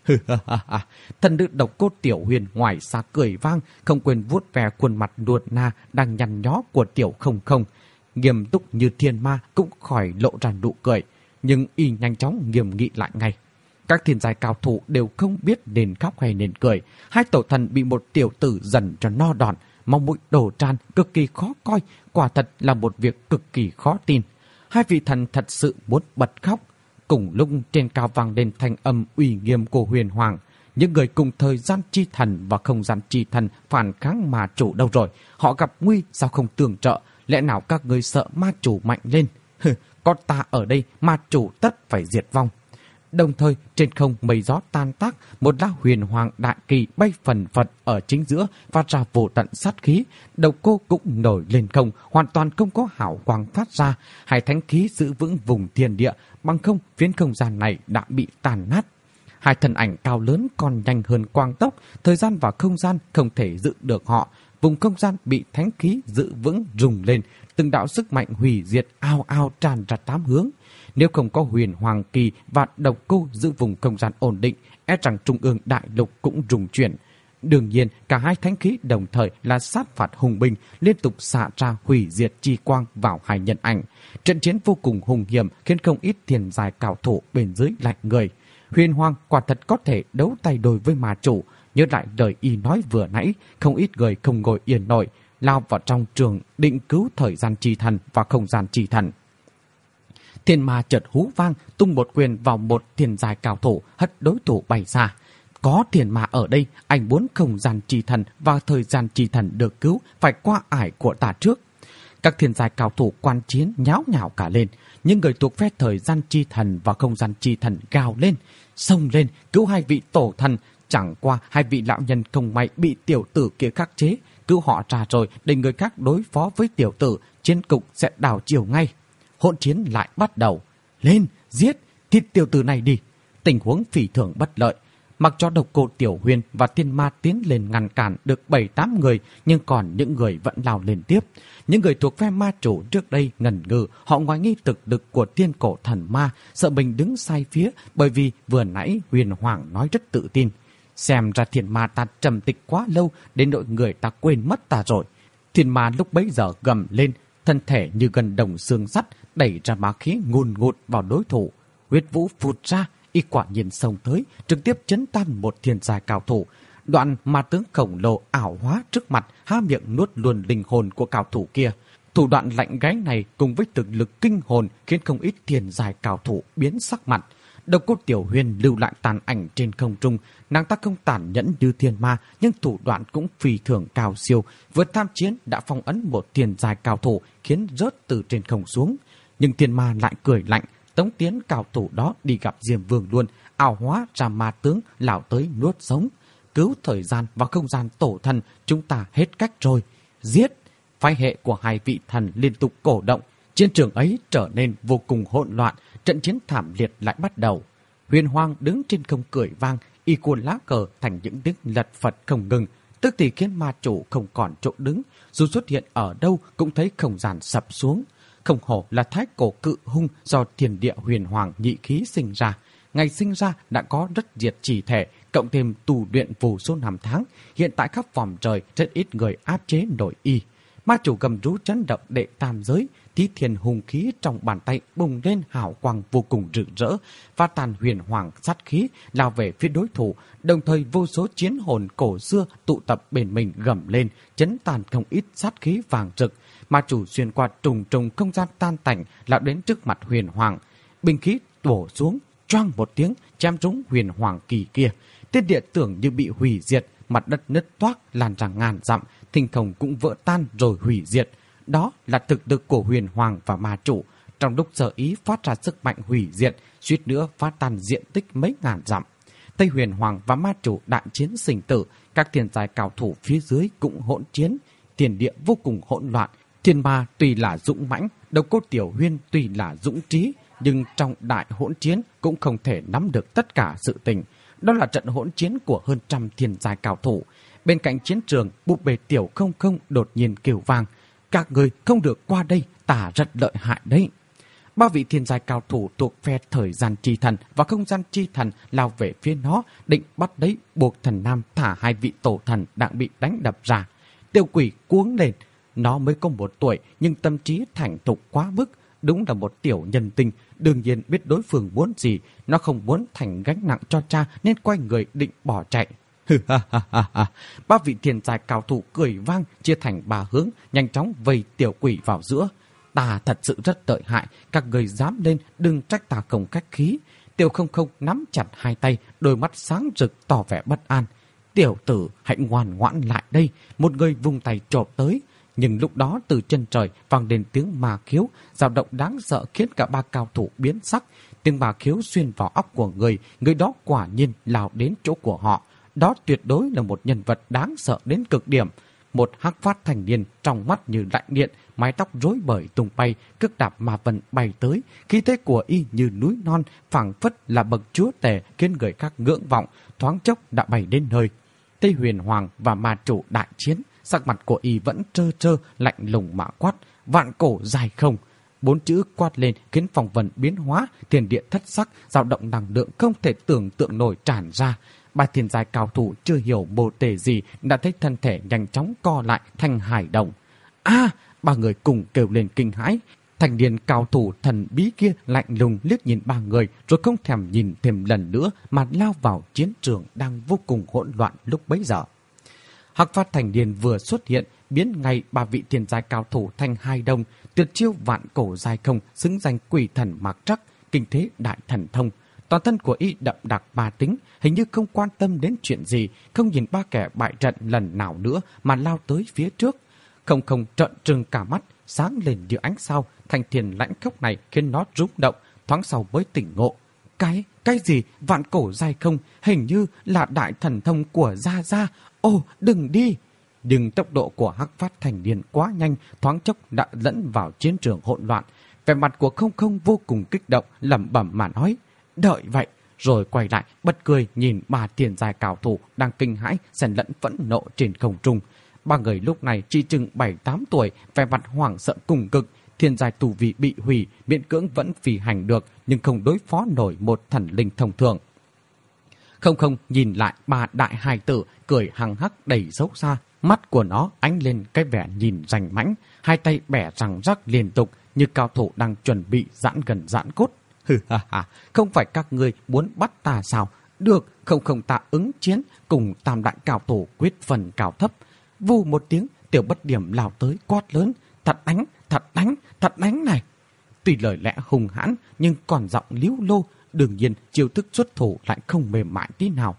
S1: Thần nữ độc cô Tiểu Huyền ngoài xa cười vang, không quên vuốt ve khuôn mặt nuột na đang nhăn nhó của Tiểu Không Không. Nghiêm túc như thiên ma cũng khỏi lộ ra nụ cười, nhưng y nhanh chóng nghiêm nghị lại ngay. Các thiên giai cao thủ đều không biết nên khóc hay nên cười. Hai tổ thần bị một tiểu tử dần cho no đòn, máu mũi đổ tràn, cực kỳ khó coi, quả thật là một việc cực kỳ khó tin. Hai vị thần thật sự muốn bật khóc. Cùng lúc trên cao vang lên thanh âm uy nghiêm của Huyền Hoàng. Những người cùng thời gian chi thần và không gian chi thần phản kháng ma chủ đâu rồi? Họ gặp nguy sao không tường trợ? Lẽ nào các người sợ ma chủ mạnh lên? Có ta ở đây, ma chủ tất phải diệt vong. Đồng thời trên không mây gió tan tác, một lá huyền hoàng đại kỳ bay phần phật ở chính giữa, phát ra vô tận sát khí. Đầu cô cũng nổi lên không, hoàn toàn không có hào quang phát ra. Hai thánh khí giữ vững vùng thiên địa, bằng không phiến không gian này đã bị tàn nát. Hai thân ảnh cao lớn còn nhanh hơn quang tốc, thời gian và không gian không thể giữ được họ. Vùng không gian bị thánh khí giữ vững rung lên, từng đạo sức mạnh hủy diệt ao ao tràn ra tám hướng. Nếu không có huyền hoàng kỳ và độc cô giữ vùng không gian ổn định, e rằng trung ương đại lục cũng rung chuyển. Đương nhiên, cả hai thánh khí đồng thời là sát phạt hùng binh, liên tục xạ ra hủy diệt chi quang vào hai nhân ảnh. Trận chiến vô cùng hùng hiểm khiến không ít thiên giai cao thủ bên dưới lạnh người. Huyền Hoàng quả thật có thể đấu tay đôi với ma chủ, nhớ lại lời y nói vừa nãy, không ít người không ngồi yên nổi. lao vào trong trường định cứu thời gian chi thần và không gian chi thần. Thiên ma chợt hú vang, tung một quyền vào một thiên giai cao thủ, hất đối thủ bay xa. Có thiên ma ở đây, anh muốn không gian chi thần và thời gian chi thần được cứu phải qua ải của ta trước. Các thiên giai cao thủ quan chiến nháo nhào cả lên, nhưng người thuộc phe thời gian chi thần và không gian chi thần gào lên, xông lên cứu hai vị tổ thần. Chẳng qua hai vị lão nhân không may bị tiểu tử kia khắc chế, cứu họ ra rồi để người khác đối phó với tiểu tử, chiến cục sẽ đảo chiều ngay. Hỗn chiến lại bắt đầu. Lên, giết, thịt tiểu tử này đi. Tình huống phi thường bất lợi. Mặc cho độc cô Tiểu Huyền và thiên ma tiến lên ngăn cản được 7-8 người, nhưng còn những người vẫn lao lên tiếp. Những người thuộc phe ma chủ trước đây ngần ngừ, họ ngoài nghi thực lực của thiên cổ thần ma, sợ mình đứng sai phía, bởi vì vừa nãy Huyền Hoàng nói rất tự tin. Xem ra thiên ma ta trầm tịch quá lâu đến nỗi người ta quên mất ta rồi. Thiên ma lúc bấy giờ gầm lên, thân thể như gần đồng xương sắt, đẩy ra ma khí ngùn ngụt vào đối thủ. Huyết vũ phụt ra, y quả nhiên xông tới, trực tiếp chấn tan một thiên giai cao thủ. Đoạn ma tướng khổng lồ ảo hóa trước mặt, há miệng nuốt luôn linh hồn của cao thủ kia. Thủ đoạn lạnh gáy này cùng với thực lực kinh hồn khiến không ít thiên giai cao thủ biến sắc mặt. Độc cô Tiểu Huyền lưu lại tàn ảnh trên không trung, nàng ta không tàn nhẫn như thiên ma, nhưng thủ đoạn cũng phi thường cao siêu. Vừa tham chiến đã phong ấn một thiên giai cao thủ, khiến rớt từ trên không xuống. Nhưng thiên ma lại cười lạnh, tống tiến cao thủ đó đi gặp Diêm Vương luôn, ảo hóa ra ma tướng lão tới nuốt sống. Cứu thời gian và không gian tổ thần, chúng ta hết cách rồi. Giết! Phái hệ của hai vị thần liên tục cổ động, chiến trường ấy trở nên vô cùng hỗn loạn. Trận chiến thảm liệt lại bắt đầu. Huyền Hoàng đứng trên không cười vang, y cuốn lá cờ thành những tiếng lật phật không ngừng, tức thì khiến ma chủ không còn chỗ đứng, dù xuất hiện ở đâu cũng thấy không gian sập xuống. Không hổ là thái cổ cự hung do thiên địa Huyền Hoàng nhị khí sinh ra. Ngày sinh ra đã có rất diệt chỉ thể, cộng thêm tù luyện vô số năm tháng, hiện tại khắp vòm trời rất ít người áp chế nổi y. Ma chủ gầm rú chấn động đệ tam giới, Tí Thiên hùng khí trong bàn tay bùng lên hào quang vô cùng rực rỡ, và tàn Huyền Hoàng sát khí lao về phía đối thủ, đồng thời vô số chiến hồn cổ xưa tụ tập bên mình gầm lên, chấn tàn không ít sát khí vàng rực. Ma chủ xuyên qua trùng trùng không gian tan tành, lao đến trước mặt Huyền Hoàng, binh khí đổ xuống, choang một tiếng chém trúng Huyền Hoàng kỳ kia. Thiên địa tưởng như bị hủy diệt, mặt đất nứt toác lan ra ngàn dặm, thinh không cũng vỡ tan rồi hủy diệt. Đó là thực lực của Huyền Hoàng và ma chủ. Trong lúc sở ý phát ra sức mạnh hủy diệt, suýt nữa phá tan diện tích mấy ngàn dặm. Tây Huyền Hoàng và ma chủ đại chiến sinh tử, các thiên giai cao thủ phía dưới cũng hỗn chiến, thiên địa vô cùng hỗn loạn. Thiên ma tuy là dũng mãnh, Độc cô Tiểu Huyền tuy là dũng trí, nhưng trong đại hỗn chiến cũng không thể nắm được tất cả sự tình. Đó là trận hỗn chiến của hơn trăm thiên giai cao thủ. Bên cạnh chiến trường, búp bê Tiểu Không Không đột nhiên kêu vang: các người không được qua đây, ta rất lợi hại đấy. Ba vị thiên giai cao thủ thuộc phe thời gian chi thần và không gian chi thần lao về phía nó, định bắt lấy buộc thần nam thả hai vị tổ thần đang bị đánh đập ra. Tiểu quỷ cuống lên, nó mới có 1 tuổi nhưng tâm trí thành thục quá mức, đúng là một tiểu nhân tinh, đương nhiên biết đối phương muốn gì. Nó không muốn thành gánh nặng cho cha nên quay người định bỏ chạy. Ba vị thiên giai cao thủ cười vang, chia thành 3 hướng, nhanh chóng vây tiểu quỷ vào giữa. Ta thật sự rất lợi hại, các người dám lên đừng trách ta không khách khí. Tiểu Không Không nắm chặt hai tay, đôi mắt sáng rực tỏ vẻ bất an. Tiểu tử, hãy ngoan ngoãn lại đây. Một người vung tay chộp tới. Nhưng lúc đó từ chân trời vang lên tiếng ma khiếu, dao động đáng sợ khiến cả 3 cao thủ biến sắc. Tiếng ma khiếu xuyên vào óc của người đó quả nhiên lao đến chỗ của họ. Đó tuyệt đối là một nhân vật đáng sợ đến cực điểm. Một hắc phát thành niên trong mắt như lạnh điện, mái tóc rối bời tung bay, cước đạp ma vân bay tới, khí thế của y như núi non, phảng phất là bậc chúa tể khiến người khác ngưỡng vọng, thoáng chốc đã bay đến nơi. Tây Huyền Hoàng và ma chủ đại chiến, sắc mặt của y vẫn trơ trơ, lạnh lùng mà quát: vạn cổ dài không. 4 chữ quát lên khiến phong vân biến hóa, thiên địa thất sắc, dao động năng lượng không thể tưởng tượng nổi tràn ra. 3 thiên giai cao thủ chưa hiểu mô tề gì đã thấy thân thể nhanh chóng co lại thành hải đồng. A! 3 người cùng kêu lên kinh hãi. Thành niên cao thủ thần bí kia lạnh lùng liếc nhìn 3 người rồi không thèm nhìn thêm lần nữa mà lao vào chiến trường đang vô cùng hỗn loạn lúc bấy giờ. Hắc phát thành niên vừa xuất hiện, biến ngay 3 vị thiên giai cao thủ thành hai đồng, tuyệt chiêu vạn cổ giai không, xứng danh quỷ thần mặc trắc, kinh thế đại thần thông. Toàn thân của y đậm đặc ma tính, hình như không quan tâm đến chuyện gì, không nhìn 3 kẻ bại trận lần nào nữa mà lao tới phía trước. Không không trợn trừng cả mắt, sáng lên như ánh sao. Thanh thiền lãnh khốc này khiến nó rung động, thoáng sau mới tỉnh ngộ. Cái gì vạn cổ giai không, hình như là đại thần thông của Gia Gia. Ồ, đừng đi! Nhưng tốc độ của Hắc Phát Thành Niên quá nhanh, thoáng chốc đã lẫn vào chiến trường hỗn loạn. Vẻ mặt của không không vô cùng kích động, lẩm bẩm mà nói, đợi vậy, rồi quay lại bật cười nhìn 3 thiên giai cao thủ đang kinh hãi xen lẫn phẫn nộ trên không trung. 3 người lúc này chỉ chừng 7-8 tuổi, vẻ mặt hoảng sợ cùng cực. Thiên giai tu vi bị hủy, miễn cưỡng vẫn phi hành được, nhưng không đối phó nổi một thần linh thông thường. Không không nhìn lại 3 đại hài tử, cười hằng hắc đầy xấu xa. Mắt của nó ánh lên cái vẻ nhìn rành mãnh, hai tay bẻ răng rắc liên tục như cao thủ đang chuẩn bị giãn gần giãn cốt. Hừ ha ha, không phải các ngươi muốn bắt ta sao? Được, không không, ta ứng chiến cùng tam đại cao thủ quyết phần cao thấp. Vù một tiếng, Tiểu Bất Điểm lao tới quát lớn, thật đánh này. Tuy lời lẽ hung hãn nhưng còn giọng líu lô, đương nhiên chiêu thức xuất thủ lại không mềm mại tí nào.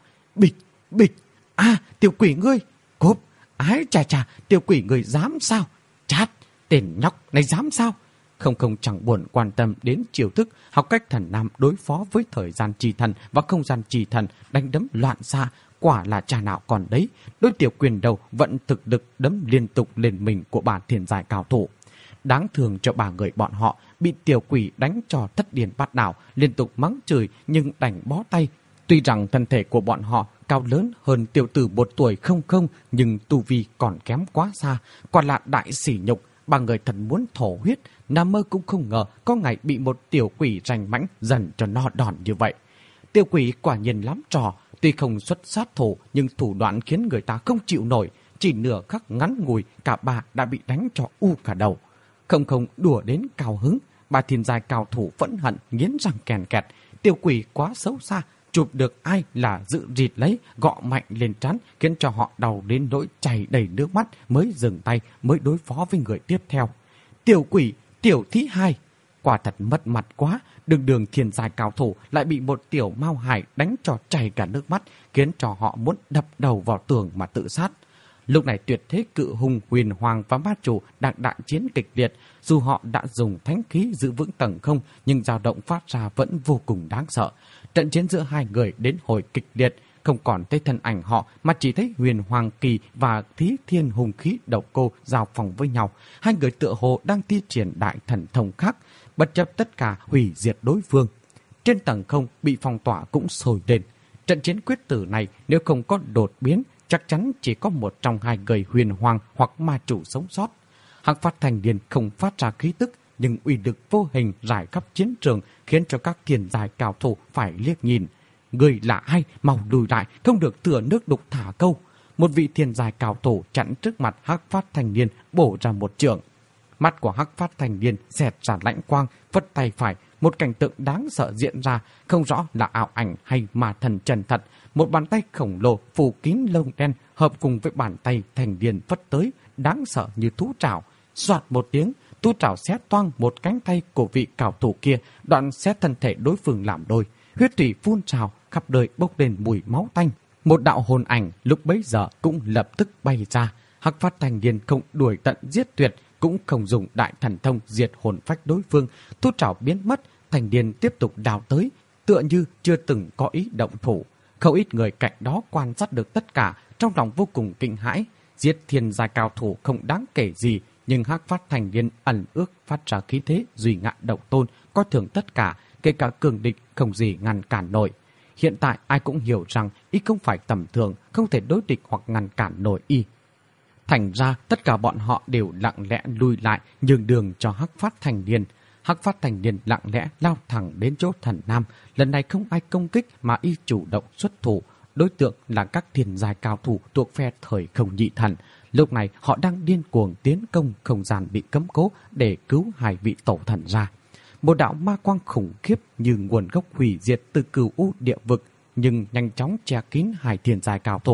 S1: Bịch, tiểu quỷ ngươi, cốp, ái chà, tiểu quỷ ngươi dám sao? Chát, tên nhóc này dám sao? Không không chẳng buồn quan tâm đến chiêu thức, học cách thần nam đối phó với thời gian trì thần và không gian trì thần, đánh đấm loạn xạ, quả là cha nào còn đấy. Đối tiểu quyền đầu vẫn thực lực đấm liên tục lên mình của 3 thiên giai cao thủ. Đáng thương cho 3 người bọn họ bị tiểu quỷ đánh cho thất điên bát đảo, liên tục mắng chửi nhưng đành bó tay. Tuy rằng thân thể của bọn họ cao lớn hơn tiểu tử 1 tuổi không không, nhưng tu vi còn kém quá xa, còn là đại sỉ nhục. 3 người thật muốn thổ huyết, nằm mơ cũng không ngờ có ngày bị một tiểu quỷ rành mãnh dần cho no đòn như vậy. Tiểu quỷ quả nhiên lắm trò, tuy không xuất sát thủ nhưng thủ đoạn khiến người ta không chịu nổi. Chỉ nửa khắc ngắn ngủi, cả 3 đã bị đánh cho u cả đầu. Không không đùa đến cao hứng, 3 thiên giai cao thủ phẫn hận nghiến răng kèn kẹt. Tiểu quỷ quá xấu xa, chụp được ai là dự rịt lấy, gọ mạnh lên trán, khiến cho họ đau đến nỗi chảy đầy nước mắt, mới dừng tay, mới đối phó với người tiếp theo. Tiểu quỷ, tiểu thí hai, quả thật mất mặt quá. Đường thiên giai cao thủ lại bị một tiểu mao hải đánh cho chảy cả nước mắt, khiến cho họ muốn đập đầu vào tường mà tự sát. Lúc này tuyệt thế cự hùng Huyền Hoàng và ma chủ đang đại chiến kịch liệt. Dù họ đã dùng thánh khí giữ vững tầng không, nhưng dao động phát ra vẫn vô cùng đáng sợ. Trận chiến giữa 2 người đến hồi kịch liệt, không còn thấy thân ảnh họ mà chỉ thấy Huyền Hoàng Kỳ và Thí Thiên hùng khí độc cô giao phòng với nhau. 2 người tựa hồ đang thi triển đại thần thông khác, bất chấp tất cả hủy diệt đối phương. Trên tầng không bị phong tỏa cũng sôi lên. Trận chiến quyết tử này nếu không có đột biến, chắc chắn chỉ có một trong 2 người Huyền Hoàng hoặc ma chủ sống sót. Hắc Phát Thành Niên không phát ra khí tức, nhưng uy lực vô hình rải khắp chiến trường, khiến cho các thiên giai cao thủ phải liếc nhìn. Người là ai? Mau lùi lại, không được thừa nước đục thả câu. Một vị thiên giai cao thủ chặn trước mặt Hắc Phát Thành Niên, bổ ra một chưởng. Mắt của Hắc Phát Thành Niên xẹt ra lãnh quang, vất tay phải, một cảnh tượng đáng sợ diễn ra, không rõ là ảo ảnh hay ma thần trần thật. Một bàn tay khổng lồ phủ kín lông đen hợp cùng với bàn tay Thành Niên phất tới, đáng sợ như thú trảo. Soạt một tiếng, thú trảo xé toang một cánh tay của vị cao thủ kia, đoạn xé thân thể đối phương làm đôi. Huyết thủy phun trào, khắp đời bốc lên mùi máu tanh. Một đạo hồn ảnh lúc bấy giờ cũng lập tức bay ra. Hắc Phát Thành Niên không đuổi tận giết tuyệt, cũng không dùng đại thần thông diệt hồn phách đối phương. Thú trảo biến mất, Thành Niên tiếp tục đào tới, tựa như chưa từng có ý động thủ. Không ít người cạnh đó quan sát được tất cả, trong lòng vô cùng kinh hãi. Giết thiên giai cao thủ không đáng kể gì, nhưng Hắc Phát Thành Niên ẩn ước phát ra khí thế duy ngã độc tôn, coi thường tất cả, kể cả cường địch không gì ngăn cản nổi. Hiện tại ai cũng hiểu rằng y không phải tầm thường, không thể đối địch hoặc ngăn cản nổi y. Thành ra tất cả bọn họ đều lặng lẽ lui lại, nhường đường cho Hắc Phát Thành Niên. Hắc Phát Thành Niên lặng lẽ lao thẳng đến chỗ Thần Nam. Lần này không ai công kích mà y chủ động xuất thủ. Đối tượng là các thiên giai cao thủ thuộc phe thời không nhị thần. Lúc này họ đang điên cuồng tiến công không gian bị cấm cố để cứu 2 vị tổ thần ra. Một đạo ma quang khủng khiếp như nguồn gốc hủy diệt từ cửu u địa vực, nhưng nhanh chóng che kín 2 thiên giai cao thủ.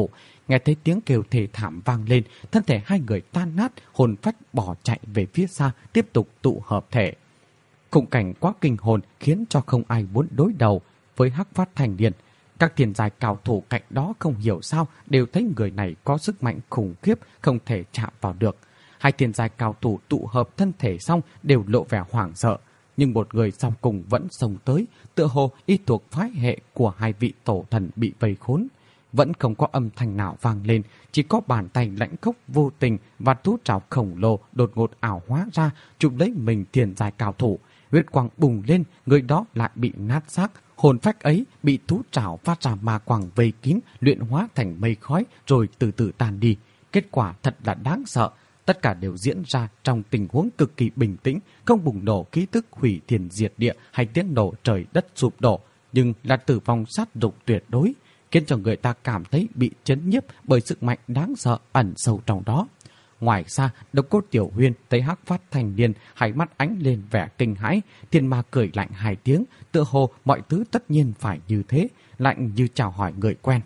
S1: nghe thấy tiếng kêu thê thảm vang lên, thân thể hai người tan nát, hồn phách bỏ chạy về phía xa, tiếp tục tụ hợp thể. Khung cảnh quá kinh hồn khiến cho không ai muốn đối đầu với Hắc Phát Thành Niên. Các thiên giai cao thủ cạnh đó không hiểu sao đều thấy người này có sức mạnh khủng khiếp, không thể chạm vào được. Hai thiên giai cao thủ tụ hợp thân thể xong đều lộ vẻ hoảng sợ, nhưng một người sau cùng vẫn xông tới, tựa hồ y thuộc phái hệ của hai vị tổ thần bị vây khốn. Vẫn không có âm thanh nào vang lên, chỉ có bàn tay lãnh khốc vô tình và thú trảo khổng lồ đột ngột ảo hóa ra, chụp lấy mình thiên giai cao thủ. Huyết quang bùng lên, người đó lại bị nát xác, hồn phách ấy bị thú trảo phát ra ma quang vây kín, luyện hóa thành mây khói rồi từ từ tan đi. Kết quả thật là đáng sợ. Tất cả đều diễn ra trong tình huống cực kỳ bình tĩnh, không bùng nổ khí tức hủy thiên diệt địa hay tiếng nổ trời đất sụp đổ, nhưng là tử vong sát dục tuyệt đối, khiến cho người ta cảm thấy bị chấn nhiếp bởi sức mạnh đáng sợ ẩn sâu trong đó. Ngoài xa, Độc Cô Tiểu Huyên thấy Hắc Phát Thành Niên, hai mắt ánh lên vẻ kinh hãi, thiên ma cười lạnh hai tiếng, tựa hồ mọi thứ tất nhiên phải như thế, lạnh như chào hỏi người quen.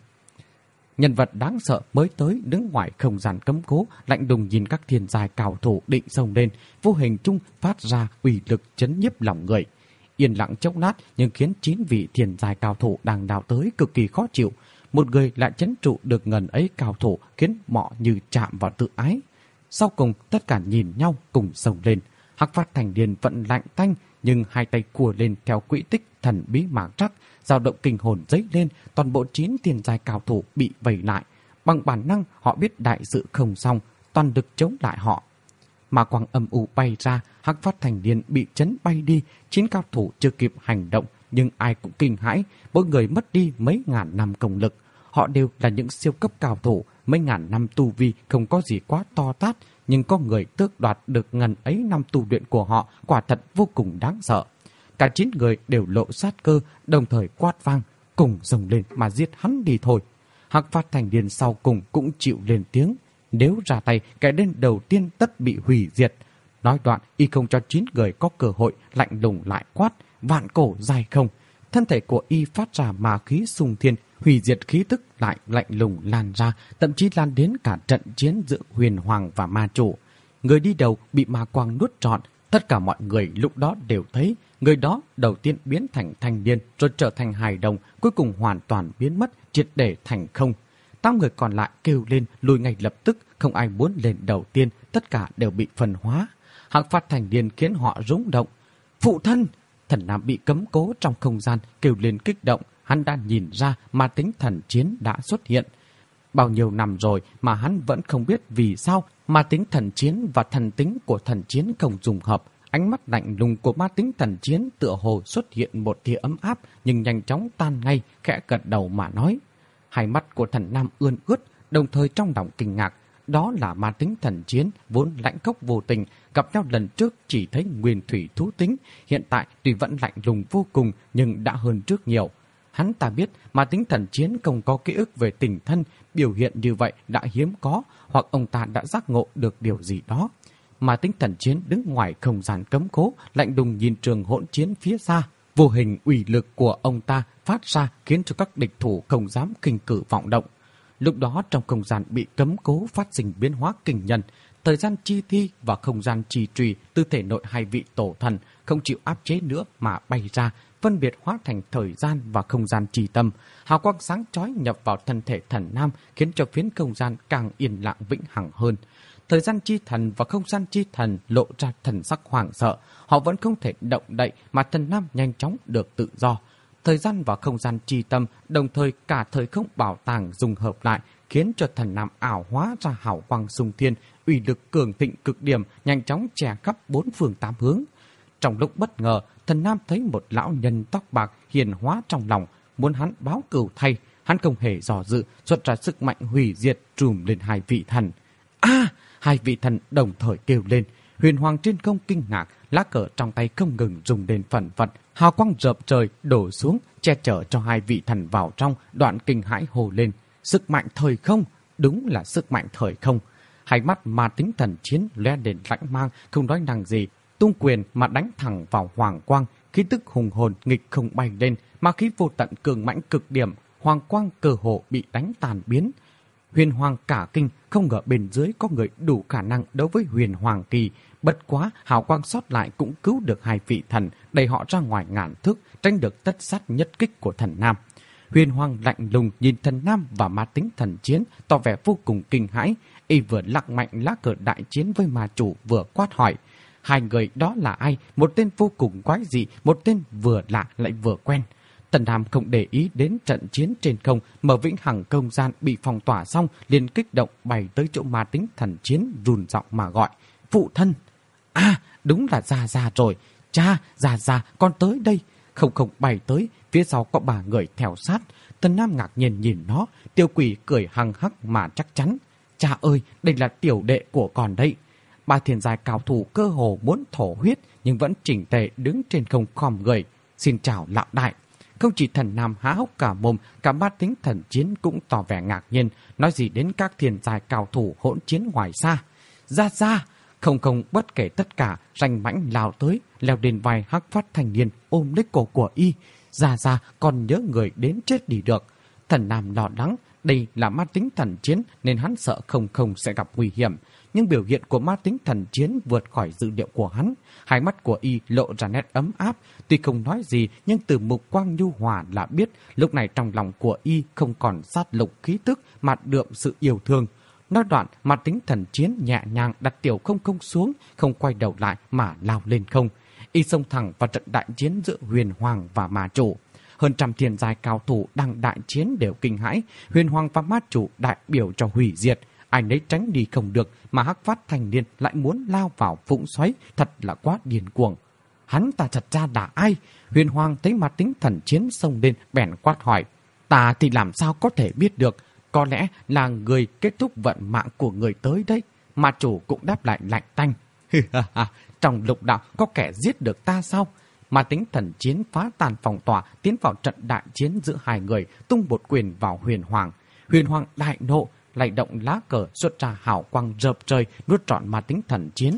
S1: Nhân vật đáng sợ mới tới đứng ngoài không gian cấm cố, lạnh đùng nhìn các thiên giai cao thủ định xông lên, vô hình chung phát ra uy lực chấn nhiếp lòng người. Yên lặng chốc lát nhưng khiến 9 vị thiên giai cao thủ đang đào tới cực kỳ khó chịu. Một người lại trấn trụ được ngần ấy cao thủ khiến mọ như chạm vào tự ái. Sau cùng tất cả nhìn nhau cùng xông lên. Hắc Phát Thành Niên vẫn lạnh tanh nhưng hai tay cùa lên theo quỹ tích thần bí mảng trắc, dao động kinh hồn dấy lên, toàn bộ 9 thiên giai cao thủ bị vây lại. Bằng bản năng họ biết đại sự không xong, toàn lực chống lại họ. Mà quang âm u bay ra, Hắc Phát Thành Niên bị chấn bay đi, 9 cao thủ chưa kịp hành động nhưng ai cũng kinh hãi, mỗi người mất đi mấy ngàn năm công lực. Họ đều là những siêu cấp cao thủ, mấy ngàn năm tu vi không có gì quá to tát, nhưng có người tước đoạt được ngần ấy năm tu luyện của họ, quả thật vô cùng đáng sợ. Cả 9 người đều lộ sát cơ, đồng thời quát vang, cùng xông lên mà giết hắn đi thôi. Hắc Phát Thành Niên sau cùng cũng chịu lên tiếng, nếu ra tay, kẻ đến đầu tiên tất bị hủy diệt. Nói đoạn, y không cho 9 người có cơ hội, lạnh lùng lại quát, vạn cổ dài không. Thân thể của y phát ra ma khí xung thiên, hủy diệt khí tức lại lạnh lùng lan ra, thậm chí lan đến cả trận chiến giữa huyền hoàng và ma chủ. Người đi đầu bị ma quang nuốt trọn, tất cả mọi người lúc đó đều thấy người đó đầu tiên biến thành thanh niên rồi trở thành hài đồng, cuối cùng hoàn toàn biến mất, triệt để thành không. 8 người còn lại kêu lên lùi ngay lập tức, không ai muốn lên đầu tiên, tất cả đều bị phân hóa. Hắc Phát Thành Niên khiến họ rung động. Phụ thân! Thần nam bị cấm cố trong không gian kêu lên kích động, hắn đã nhìn ra ma tính thần chiến đã xuất hiện. Bao nhiêu năm rồi mà hắn vẫn không biết vì sao ma tính thần chiến và thần tính của thần chiến không trùng hợp. Ánh mắt lạnh lùng của ma tính thần chiến tựa hồ xuất hiện một tia ấm áp nhưng nhanh chóng tan ngay, khẽ gật đầu mà nói. Hai mắt của thần nam ươn ướt, đồng thời trong lòng kinh ngạc. Đó là ma tính thần chiến vốn lãnh khốc vô tình, gặp nhau lần trước chỉ thấy nguyên thủy thú tính, hiện tại tuy vẫn lạnh lùng vô cùng nhưng đã hơn trước nhiều. Hắn ta biết ma tính thần chiến không có ký ức về tình thân, biểu hiện như vậy đã hiếm có, hoặc ông ta đã giác ngộ được điều gì đó. Ma tính thần chiến đứng ngoài không gian cấm cố, lạnh lùng nhìn trường hỗn chiến phía xa. Vô hình uy lực của ông ta phát ra khiến cho các địch thủ không dám kinh cử vọng động. Lúc đó trong không gian bị cấm cố phát sinh biến hóa kinh nhân, thời gian chi thi và không gian trì trùy từ thể nội hai vị tổ thần không chịu áp chế nữa mà bay ra, phân biệt hóa thành thời gian và không gian trì tâm. Hào quang sáng chói nhập vào thân thể thần nam khiến cho phiến không gian càng yên lặng vĩnh hằng hơn. Thời gian chi thần và không gian chi thần lộ ra thần sắc hoảng sợ, họ vẫn không thể động đậy mà thần nam nhanh chóng được tự do. Thời gian và không gian chi tâm đồng thời cả thời không bảo tàng dùng hợp lại khiến cho thần nam ảo hóa ra hào quang xung thiên, uy lực cường thịnh cực điểm, nhanh chóng che khắp 4 phương 8 hướng. Trong lúc bất ngờ, thần nam thấy một lão nhân tóc bạc hiền hóa trong lòng, muốn hắn báo cừu thay. Hắn không hề dò dự, xuất ra sức mạnh hủy diệt trùm lên hai vị thần. Hai vị thần đồng thời kêu lên. Huyền hoàng trên không kinh ngạc, lá cờ trong tay không ngừng rung lên phần phật, hào quang rợp trời đổ xuống, che chở cho hai vị thần vào trong. Đoạn kinh hãi hồ lên, sức mạnh thời không, đúng là sức mạnh thời không. Hai mắt ma tính thần chiến lóe lên lãnh mang, không nói năng gì, tung quyền mà đánh thẳng vào hoàng quang. Khí tức hùng hồn nghịch không bay lên, ma khí vô tận cường mãnh cực điểm, hoàng quang cơ hồ bị đánh tàn biến. Huyền Hoàng cả kinh, không ngờ bên dưới có người đủ khả năng đấu với Huyền Hoàng kỳ. Bất quá, hào quang sót lại cũng cứu được hai vị thần, đẩy họ ra ngoài ngàn thước, tránh được tất sát nhất kích của thần nam. Huyền Hoàng lạnh lùng nhìn thần nam và ma tính thần chiến, tỏ vẻ vô cùng kinh hãi. Y vừa lắc mạnh lá cờ đại chiến với ma chủ, vừa quát hỏi: hai người đó là ai? Một tên vô cùng quái dị, một tên vừa lạ lại vừa quen. Thần nam không để ý đến trận chiến trên không, mở vĩnh hằng không gian bị phong tỏa xong, liền kích động bay tới chỗ ma tính thần chiến, run giọng mà gọi: phụ thân! À, đúng là Gia Gia rồi. Cha, Gia Gia, con tới đây. Không bay tới, phía sau có 3 người theo sát. Thần nam ngạc nhiên nhìn nó, Tiểu Quỷ cười hằng hắc mà chắc chắn: cha ơi, đây là tiểu đệ của con đây. 3 thiên giai cao thủ cơ hồ muốn thổ huyết, nhưng vẫn chỉnh tề đứng trên không khom người: xin chào lão đại. Không chỉ thần nam há hốc cả mồm, cả ma tính thần chiến cũng tỏ vẻ ngạc nhiên, nói gì đến các thiên giai cao thủ hỗn chiến ngoài xa. Gia Gia! Không bất kể tất cả, ranh mãnh lao tới, leo lên vai hắc phát thanh niên, ôm lấy cổ của y. Gia Gia, còn nhớ người đến chết đi được. Thần nam lo lắng, đây là ma tính thần chiến nên hắn sợ không sẽ gặp nguy hiểm. Nhưng biểu hiện của ma tính thần chiến vượt khỏi dự liệu của hắn. Hai mắt của y lộ ra nét ấm áp, tuy không nói gì nhưng từ mục quang nhu hòa là biết lúc này trong lòng của y không còn sát lục khí tức mà đượm sự yêu thương. Nói đoạn, ma tính thần chiến nhẹ nhàng đặt Tiểu Không xuống, không quay đầu lại mà lao lên không. Y xông thẳng vào trận đại chiến giữa Huyền Hoàng và ma chủ. Hơn trăm thiên giai cao thủ đang đại chiến đều kinh hãi. Huyền Hoàng và ma chủ đại biểu cho hủy diệt. Ai nấy tránh đi không được, mà hắc phát thanh niên lại muốn lao vào vũng xoáy, thật là quá điên cuồng. Hắn ta thật ra là ai? Huyền Hoàng thấy ma tính thần chiến xông lên bèn quát hỏi: ta thì làm sao có thể biết được? Có lẽ là người kết thúc vận mạng của người tới đấy. Ma chủ cũng đáp lại lạnh tanh: trong lục đạo có kẻ giết được ta sao? Ma tính thần chiến phá tan phòng tỏa, tiến vào trận đại chiến giữa hai người, tung một quyền vào Huyền Hoàng. Huyền Hoàng đại nộ, lay động lá cờ xuất ra hào quang rợp trời, nuốt trọn ma tính thần chiến.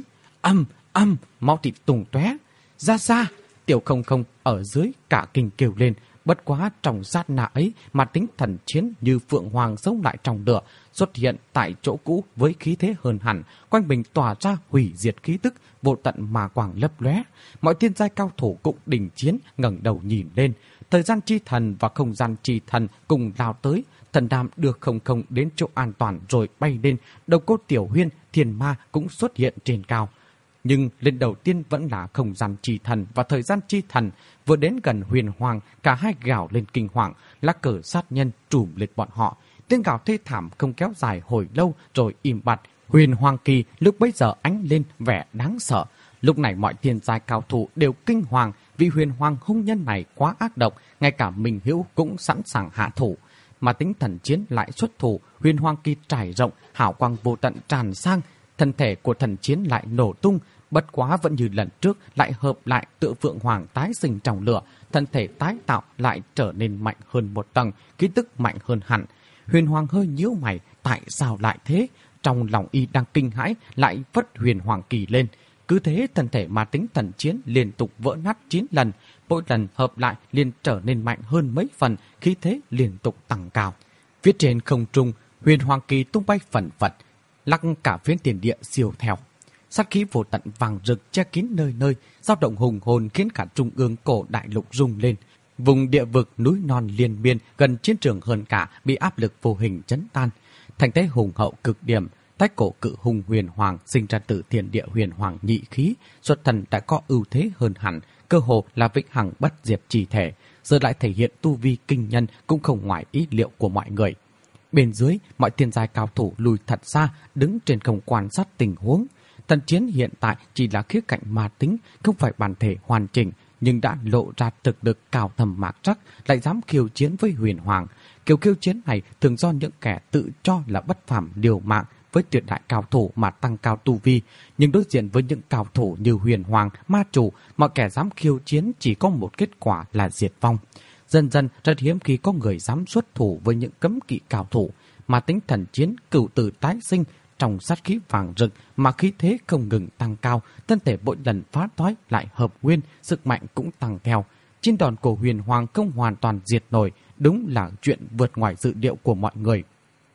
S1: Máu thịt tung tóe. Ra! Tiểu Không ở dưới cả kinh kêu lên. Bất quá trong sát na ấy, ma tính thần chiến như phượng hoàng sống lại trong lửa, xuất hiện tại chỗ cũ với khí thế hơn hẳn, quanh mình tỏa ra hủy diệt khí tức, vô tận ma quang lấp lóe. Mọi thiên giai cao thủ cũng đình chiến, ngẩng đầu nhìn lên. Thời gian chi thần và không gian chi thần cùng lao tới. Thần nam đưa Không đến chỗ an toàn rồi bay lên. Đầu cô Tiểu Huyên, thiên ma cũng xuất hiện trên cao. Nhưng lên đầu tiên vẫn là không gian chi thần và thời gian chi thần. Vừa đến gần Huyền Hoàng, cả hai gào lên kinh hoàng, lá cờ sát nhân trùm lên bọn họ. Tiếng gào thê thảm không kéo dài hồi lâu rồi im bặt. Huyền Hoàng kỳ lúc bấy giờ ánh lên vẻ đáng sợ. Lúc này mọi thiên giai cao thủ đều kinh hoàng vì Huyền Hoàng hung nhân này quá ác độc, ngay cả Minh Hữu cũng sẵn sàng hạ thủ. Mà tính thần chiến lại xuất thủ, Huyền Hoàng kỳ trải rộng, hào quang vô tận tràn sang, thân thể của thần chiến lại nổ tung. Bất quá vẫn như lần trước, lại hợp lại tựa Phượng Hoàng tái sinh trong lửa, thân thể tái tạo lại trở nên mạnh hơn một tầng, khí tức mạnh hơn hẳn. Huyền Hoàng hơi nhíu mày, tại sao lại thế? Trong lòng y đang kinh hãi, lại vất Huyền Hoàng kỳ lên. Cứ thế thân thể ma tính thần chiến liên tục vỡ nát 9 lần, mỗi lần hợp lại liền trở nên mạnh hơn mấy phần, khí thế liên tục tăng cao. Phía trên không trung, Huyền Hoàng kỳ tung bay phần phật, lắc cả phiến tiền địa siêu theo. Sát khí vô tận vàng rực che kín nơi nơi, dao động hùng hồn khiến cả trung ương cổ đại lục rung lên. Vùng địa vực núi non liên miên gần chiến trường hơn cả bị áp lực vô hình chấn tan. Thành thế hùng hậu cực điểm, tách cổ cự hùng Huyền Hoàng sinh ra từ thiên địa Huyền Hoàng nhị khí, xuất thần đã có ưu thế hơn hẳn, cơ hồ là vĩnh hằng bất diệt chi thể, giờ lại thể hiện tu vi kinh nhân cũng không ngoài ý liệu của mọi người. Bên dưới, mọi thiên giai cao thủ lùi thật xa, đứng trên không quan sát tình huống. Thần chiến hiện tại chỉ là khía cạnh ma tính, không phải bản thể hoàn chỉnh, nhưng đã lộ ra thực lực cao thầm mạc trắc, lại dám khiêu chiến với Huyền Hoàng. Kiểu khiêu chiến này thường do những kẻ tự cho là bất phàm liều mạng với tuyệt đại cao thủ mà tăng cao tu vi, nhưng đối diện với những cao thủ như Huyền Hoàng, ma chủ, mọi kẻ dám khiêu chiến chỉ có một kết quả là diệt vong. Dần dần rất hiếm khi có người dám xuất thủ với những cấm kỵ cao thủ, mà tính thần chiến cửu tử tái sinh. Trong sát khí vàng rực mà khí thế không ngừng tăng cao, thân thể mỗi lần phá toái lại hợp nguyên, sức mạnh cũng tăng theo. Trên đòn của Huyền Hoàng không hoàn toàn diệt nổi, đúng là chuyện vượt ngoài dự liệu của mọi người.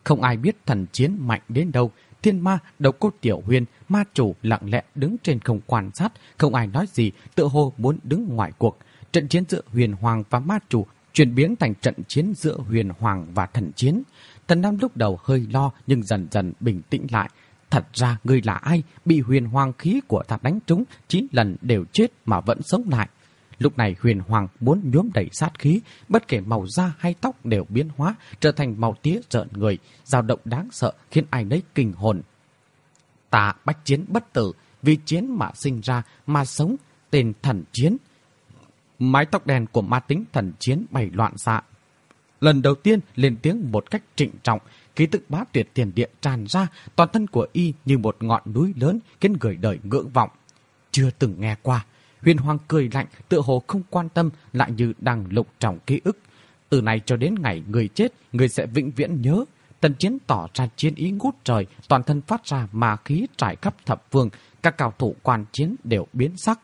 S1: Không ai biết thần chiến mạnh đến đâu. Thiên ma, Độc Cô Tiểu Huyền, ma chủ lặng lẽ đứng trên không quan sát, không ai nói gì, tựa hồ muốn đứng ngoài cuộc. Trận chiến giữa Huyền Hoàng và ma chủ chuyển biến thành trận chiến giữa Huyền Hoàng và thần chiến. Tần Nam lúc đầu hơi lo nhưng dần dần bình tĩnh lại. Thật ra ngươi là ai? Bị Huyền Hoàng khí của ta đánh trúng 9 lần đều chết mà vẫn sống lại. Lúc này Huyền Hoàng muốn nhuốm đầy sát khí, bất kể màu da hay tóc đều biến hóa, trở thành màu tía rợn người, dao động đáng sợ khiến ai nấy kinh hồn. Ta bách chiến bất tử, vì chiến mà sinh ra, mà sống, tên thần chiến. Mái tóc đen của ma tính thần chiến bay loạn xạ. Lần đầu tiên lên tiếng một cách trịnh trọng, khí tức bá tuyệt tiền địa tràn ra, toàn thân của y như một ngọn núi lớn khiến người đời ngưỡng vọng. Chưa từng nghe qua. Huyền Hoàng cười lạnh, tựa hồ không quan tâm, lại như đang lục trọng ký ức. Từ nay cho đến ngày người chết, người sẽ vĩnh viễn nhớ. Tần Chiến tỏ ra chiến ý ngút trời, toàn thân phát ra ma khí trải khắp thập phương, các cao thủ quan chiến đều biến sắc.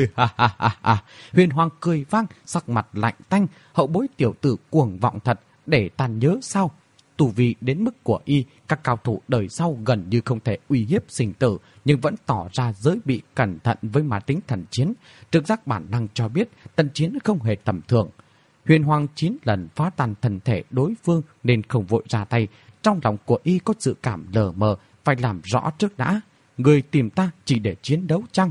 S1: Huyền Hoàng cười vang, sắc mặt lạnh tanh, hậu bối tiểu tử cuồng vọng thật, để ta nhớ sao? Tu vi đến mức của y, các cao thủ đời sau gần như không thể uy hiếp sinh tử, nhưng vẫn tỏ ra giới bị cẩn thận với ma tính thần chiến. Trực giác bản năng cho biết Tần Chiến không hề tầm thường. Huyền Hoàng 9 lần phá tan thân thể đối phương nên không vội ra tay. Trong lòng của y có sự cảm lờ mờ, phải làm rõ trước đã. Người tìm ta chỉ để chiến đấu chăng?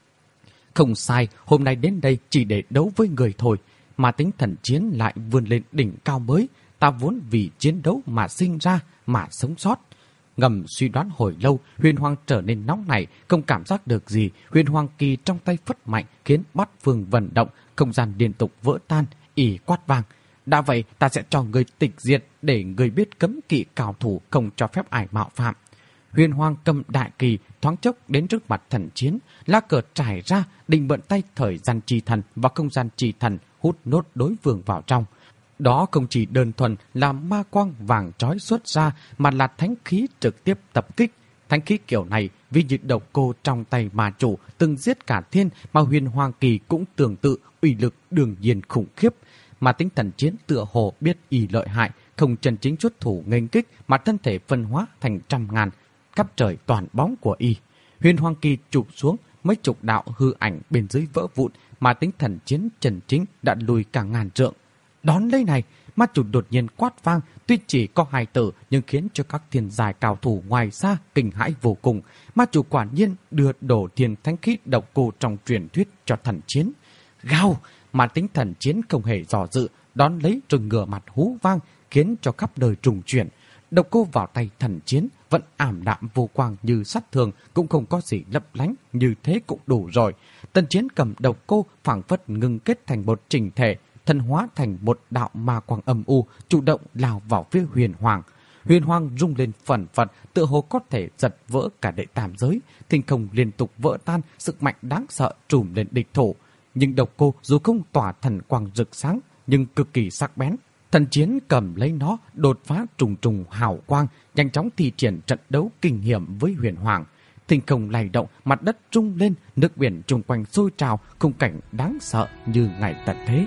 S1: Không sai, hôm nay đến đây chỉ để đấu với người thôi. Mà tính thần chiến lại vươn lên đỉnh cao mới. Ta vốn vì chiến đấu mà sinh ra, mà sống sót. Ngầm suy đoán hồi lâu, Huyền Hoàng trở nên nóng nảy, không cảm giác được gì. Huyền Hoàng kỳ trong tay phất mạnh khiến bát phương vận động, không gian liên tục vỡ tan, ỉ quát vang. Đã vậy, ta sẽ cho người tịch diệt để người biết cấm kỵ cao thủ không cho phép ai mạo phạm. Huyền Hoàng cầm đại kỳ, thoáng chốc đến trước mặt thần chiến, lá cờ trải ra, định mượn tay thời gian trì thần và không gian trì thần hút nốt đối phương vào trong. Đó không chỉ đơn thuần là ma quang vàng trói xuất ra, mà là thánh khí trực tiếp tập kích. Thánh khí kiểu này, vì như Độc Cô trong tay ma chủ từng giết cả thiên, mà Huyền Hoàng kỳ cũng tương tự, uy lực đương nhiên khủng khiếp. Mà tính thần chiến tựa hồ biết y lợi hại, không chân chính xuất thủ nghênh kích, mà thân thể phân hóa thành trăm ngàn, cắp trời toàn bóng của y. Huyền Hoàng kỳ chụp xuống, mấy chục đạo hư ảnh bên dưới vỡ vụn, mà tính thần chiến chân chính đã lùi cả ngàn trượng. Đón lấy này, ma chủ đột nhiên quát vang, tuy chỉ có 2 từ nhưng khiến cho các thiên giai cao thủ ngoài xa kinh hãi vô cùng. Ma chủ quả nhiên đưa đổ thiên thánh khí Độc Cô trong truyền thuyết cho thần chiến. Gào, mà tính thần chiến không hề dò dự, đón lấy rồi ngửa mặt hú vang, khiến cho khắp đời trùng chuyển. Độc Cô vào tay thần chiến vẫn ảm đạm vô quang như sắt thường, cũng không có gì lấp lánh, như thế cũng đủ rồi. Tần Chiến cầm Độc Cô phảng phất ngưng kết thành một trình thể, thân hóa thành một đạo ma quang âm u, chủ động lao vào phía Huyền Hoàng. Huyền Hoàng rung lên phần phật, tựa hồ có thể giật vỡ cả đệ tam giới, thinh không liên tục vỡ tan, sức mạnh đáng sợ trùm lên địch thủ. Nhưng Độc Cô dù không tỏa thần quang rực sáng, nhưng cực kỳ sắc bén. Thần Chiến cầm lấy nó, đột phá trùng trùng hào quang, nhanh chóng thi triển trận đấu kinh hiểm với Huyền Hoàng. Thinh không lay động, mặt đất rung lên, nước biển chung quanh sôi trào, khung cảnh đáng sợ như ngày tận thế.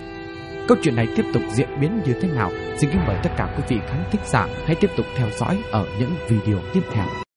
S1: Câu chuyện này tiếp tục diễn biến như thế nào? Xin kính mời tất cả quý vị khán thính giả hãy tiếp tục theo dõi ở những video tiếp theo.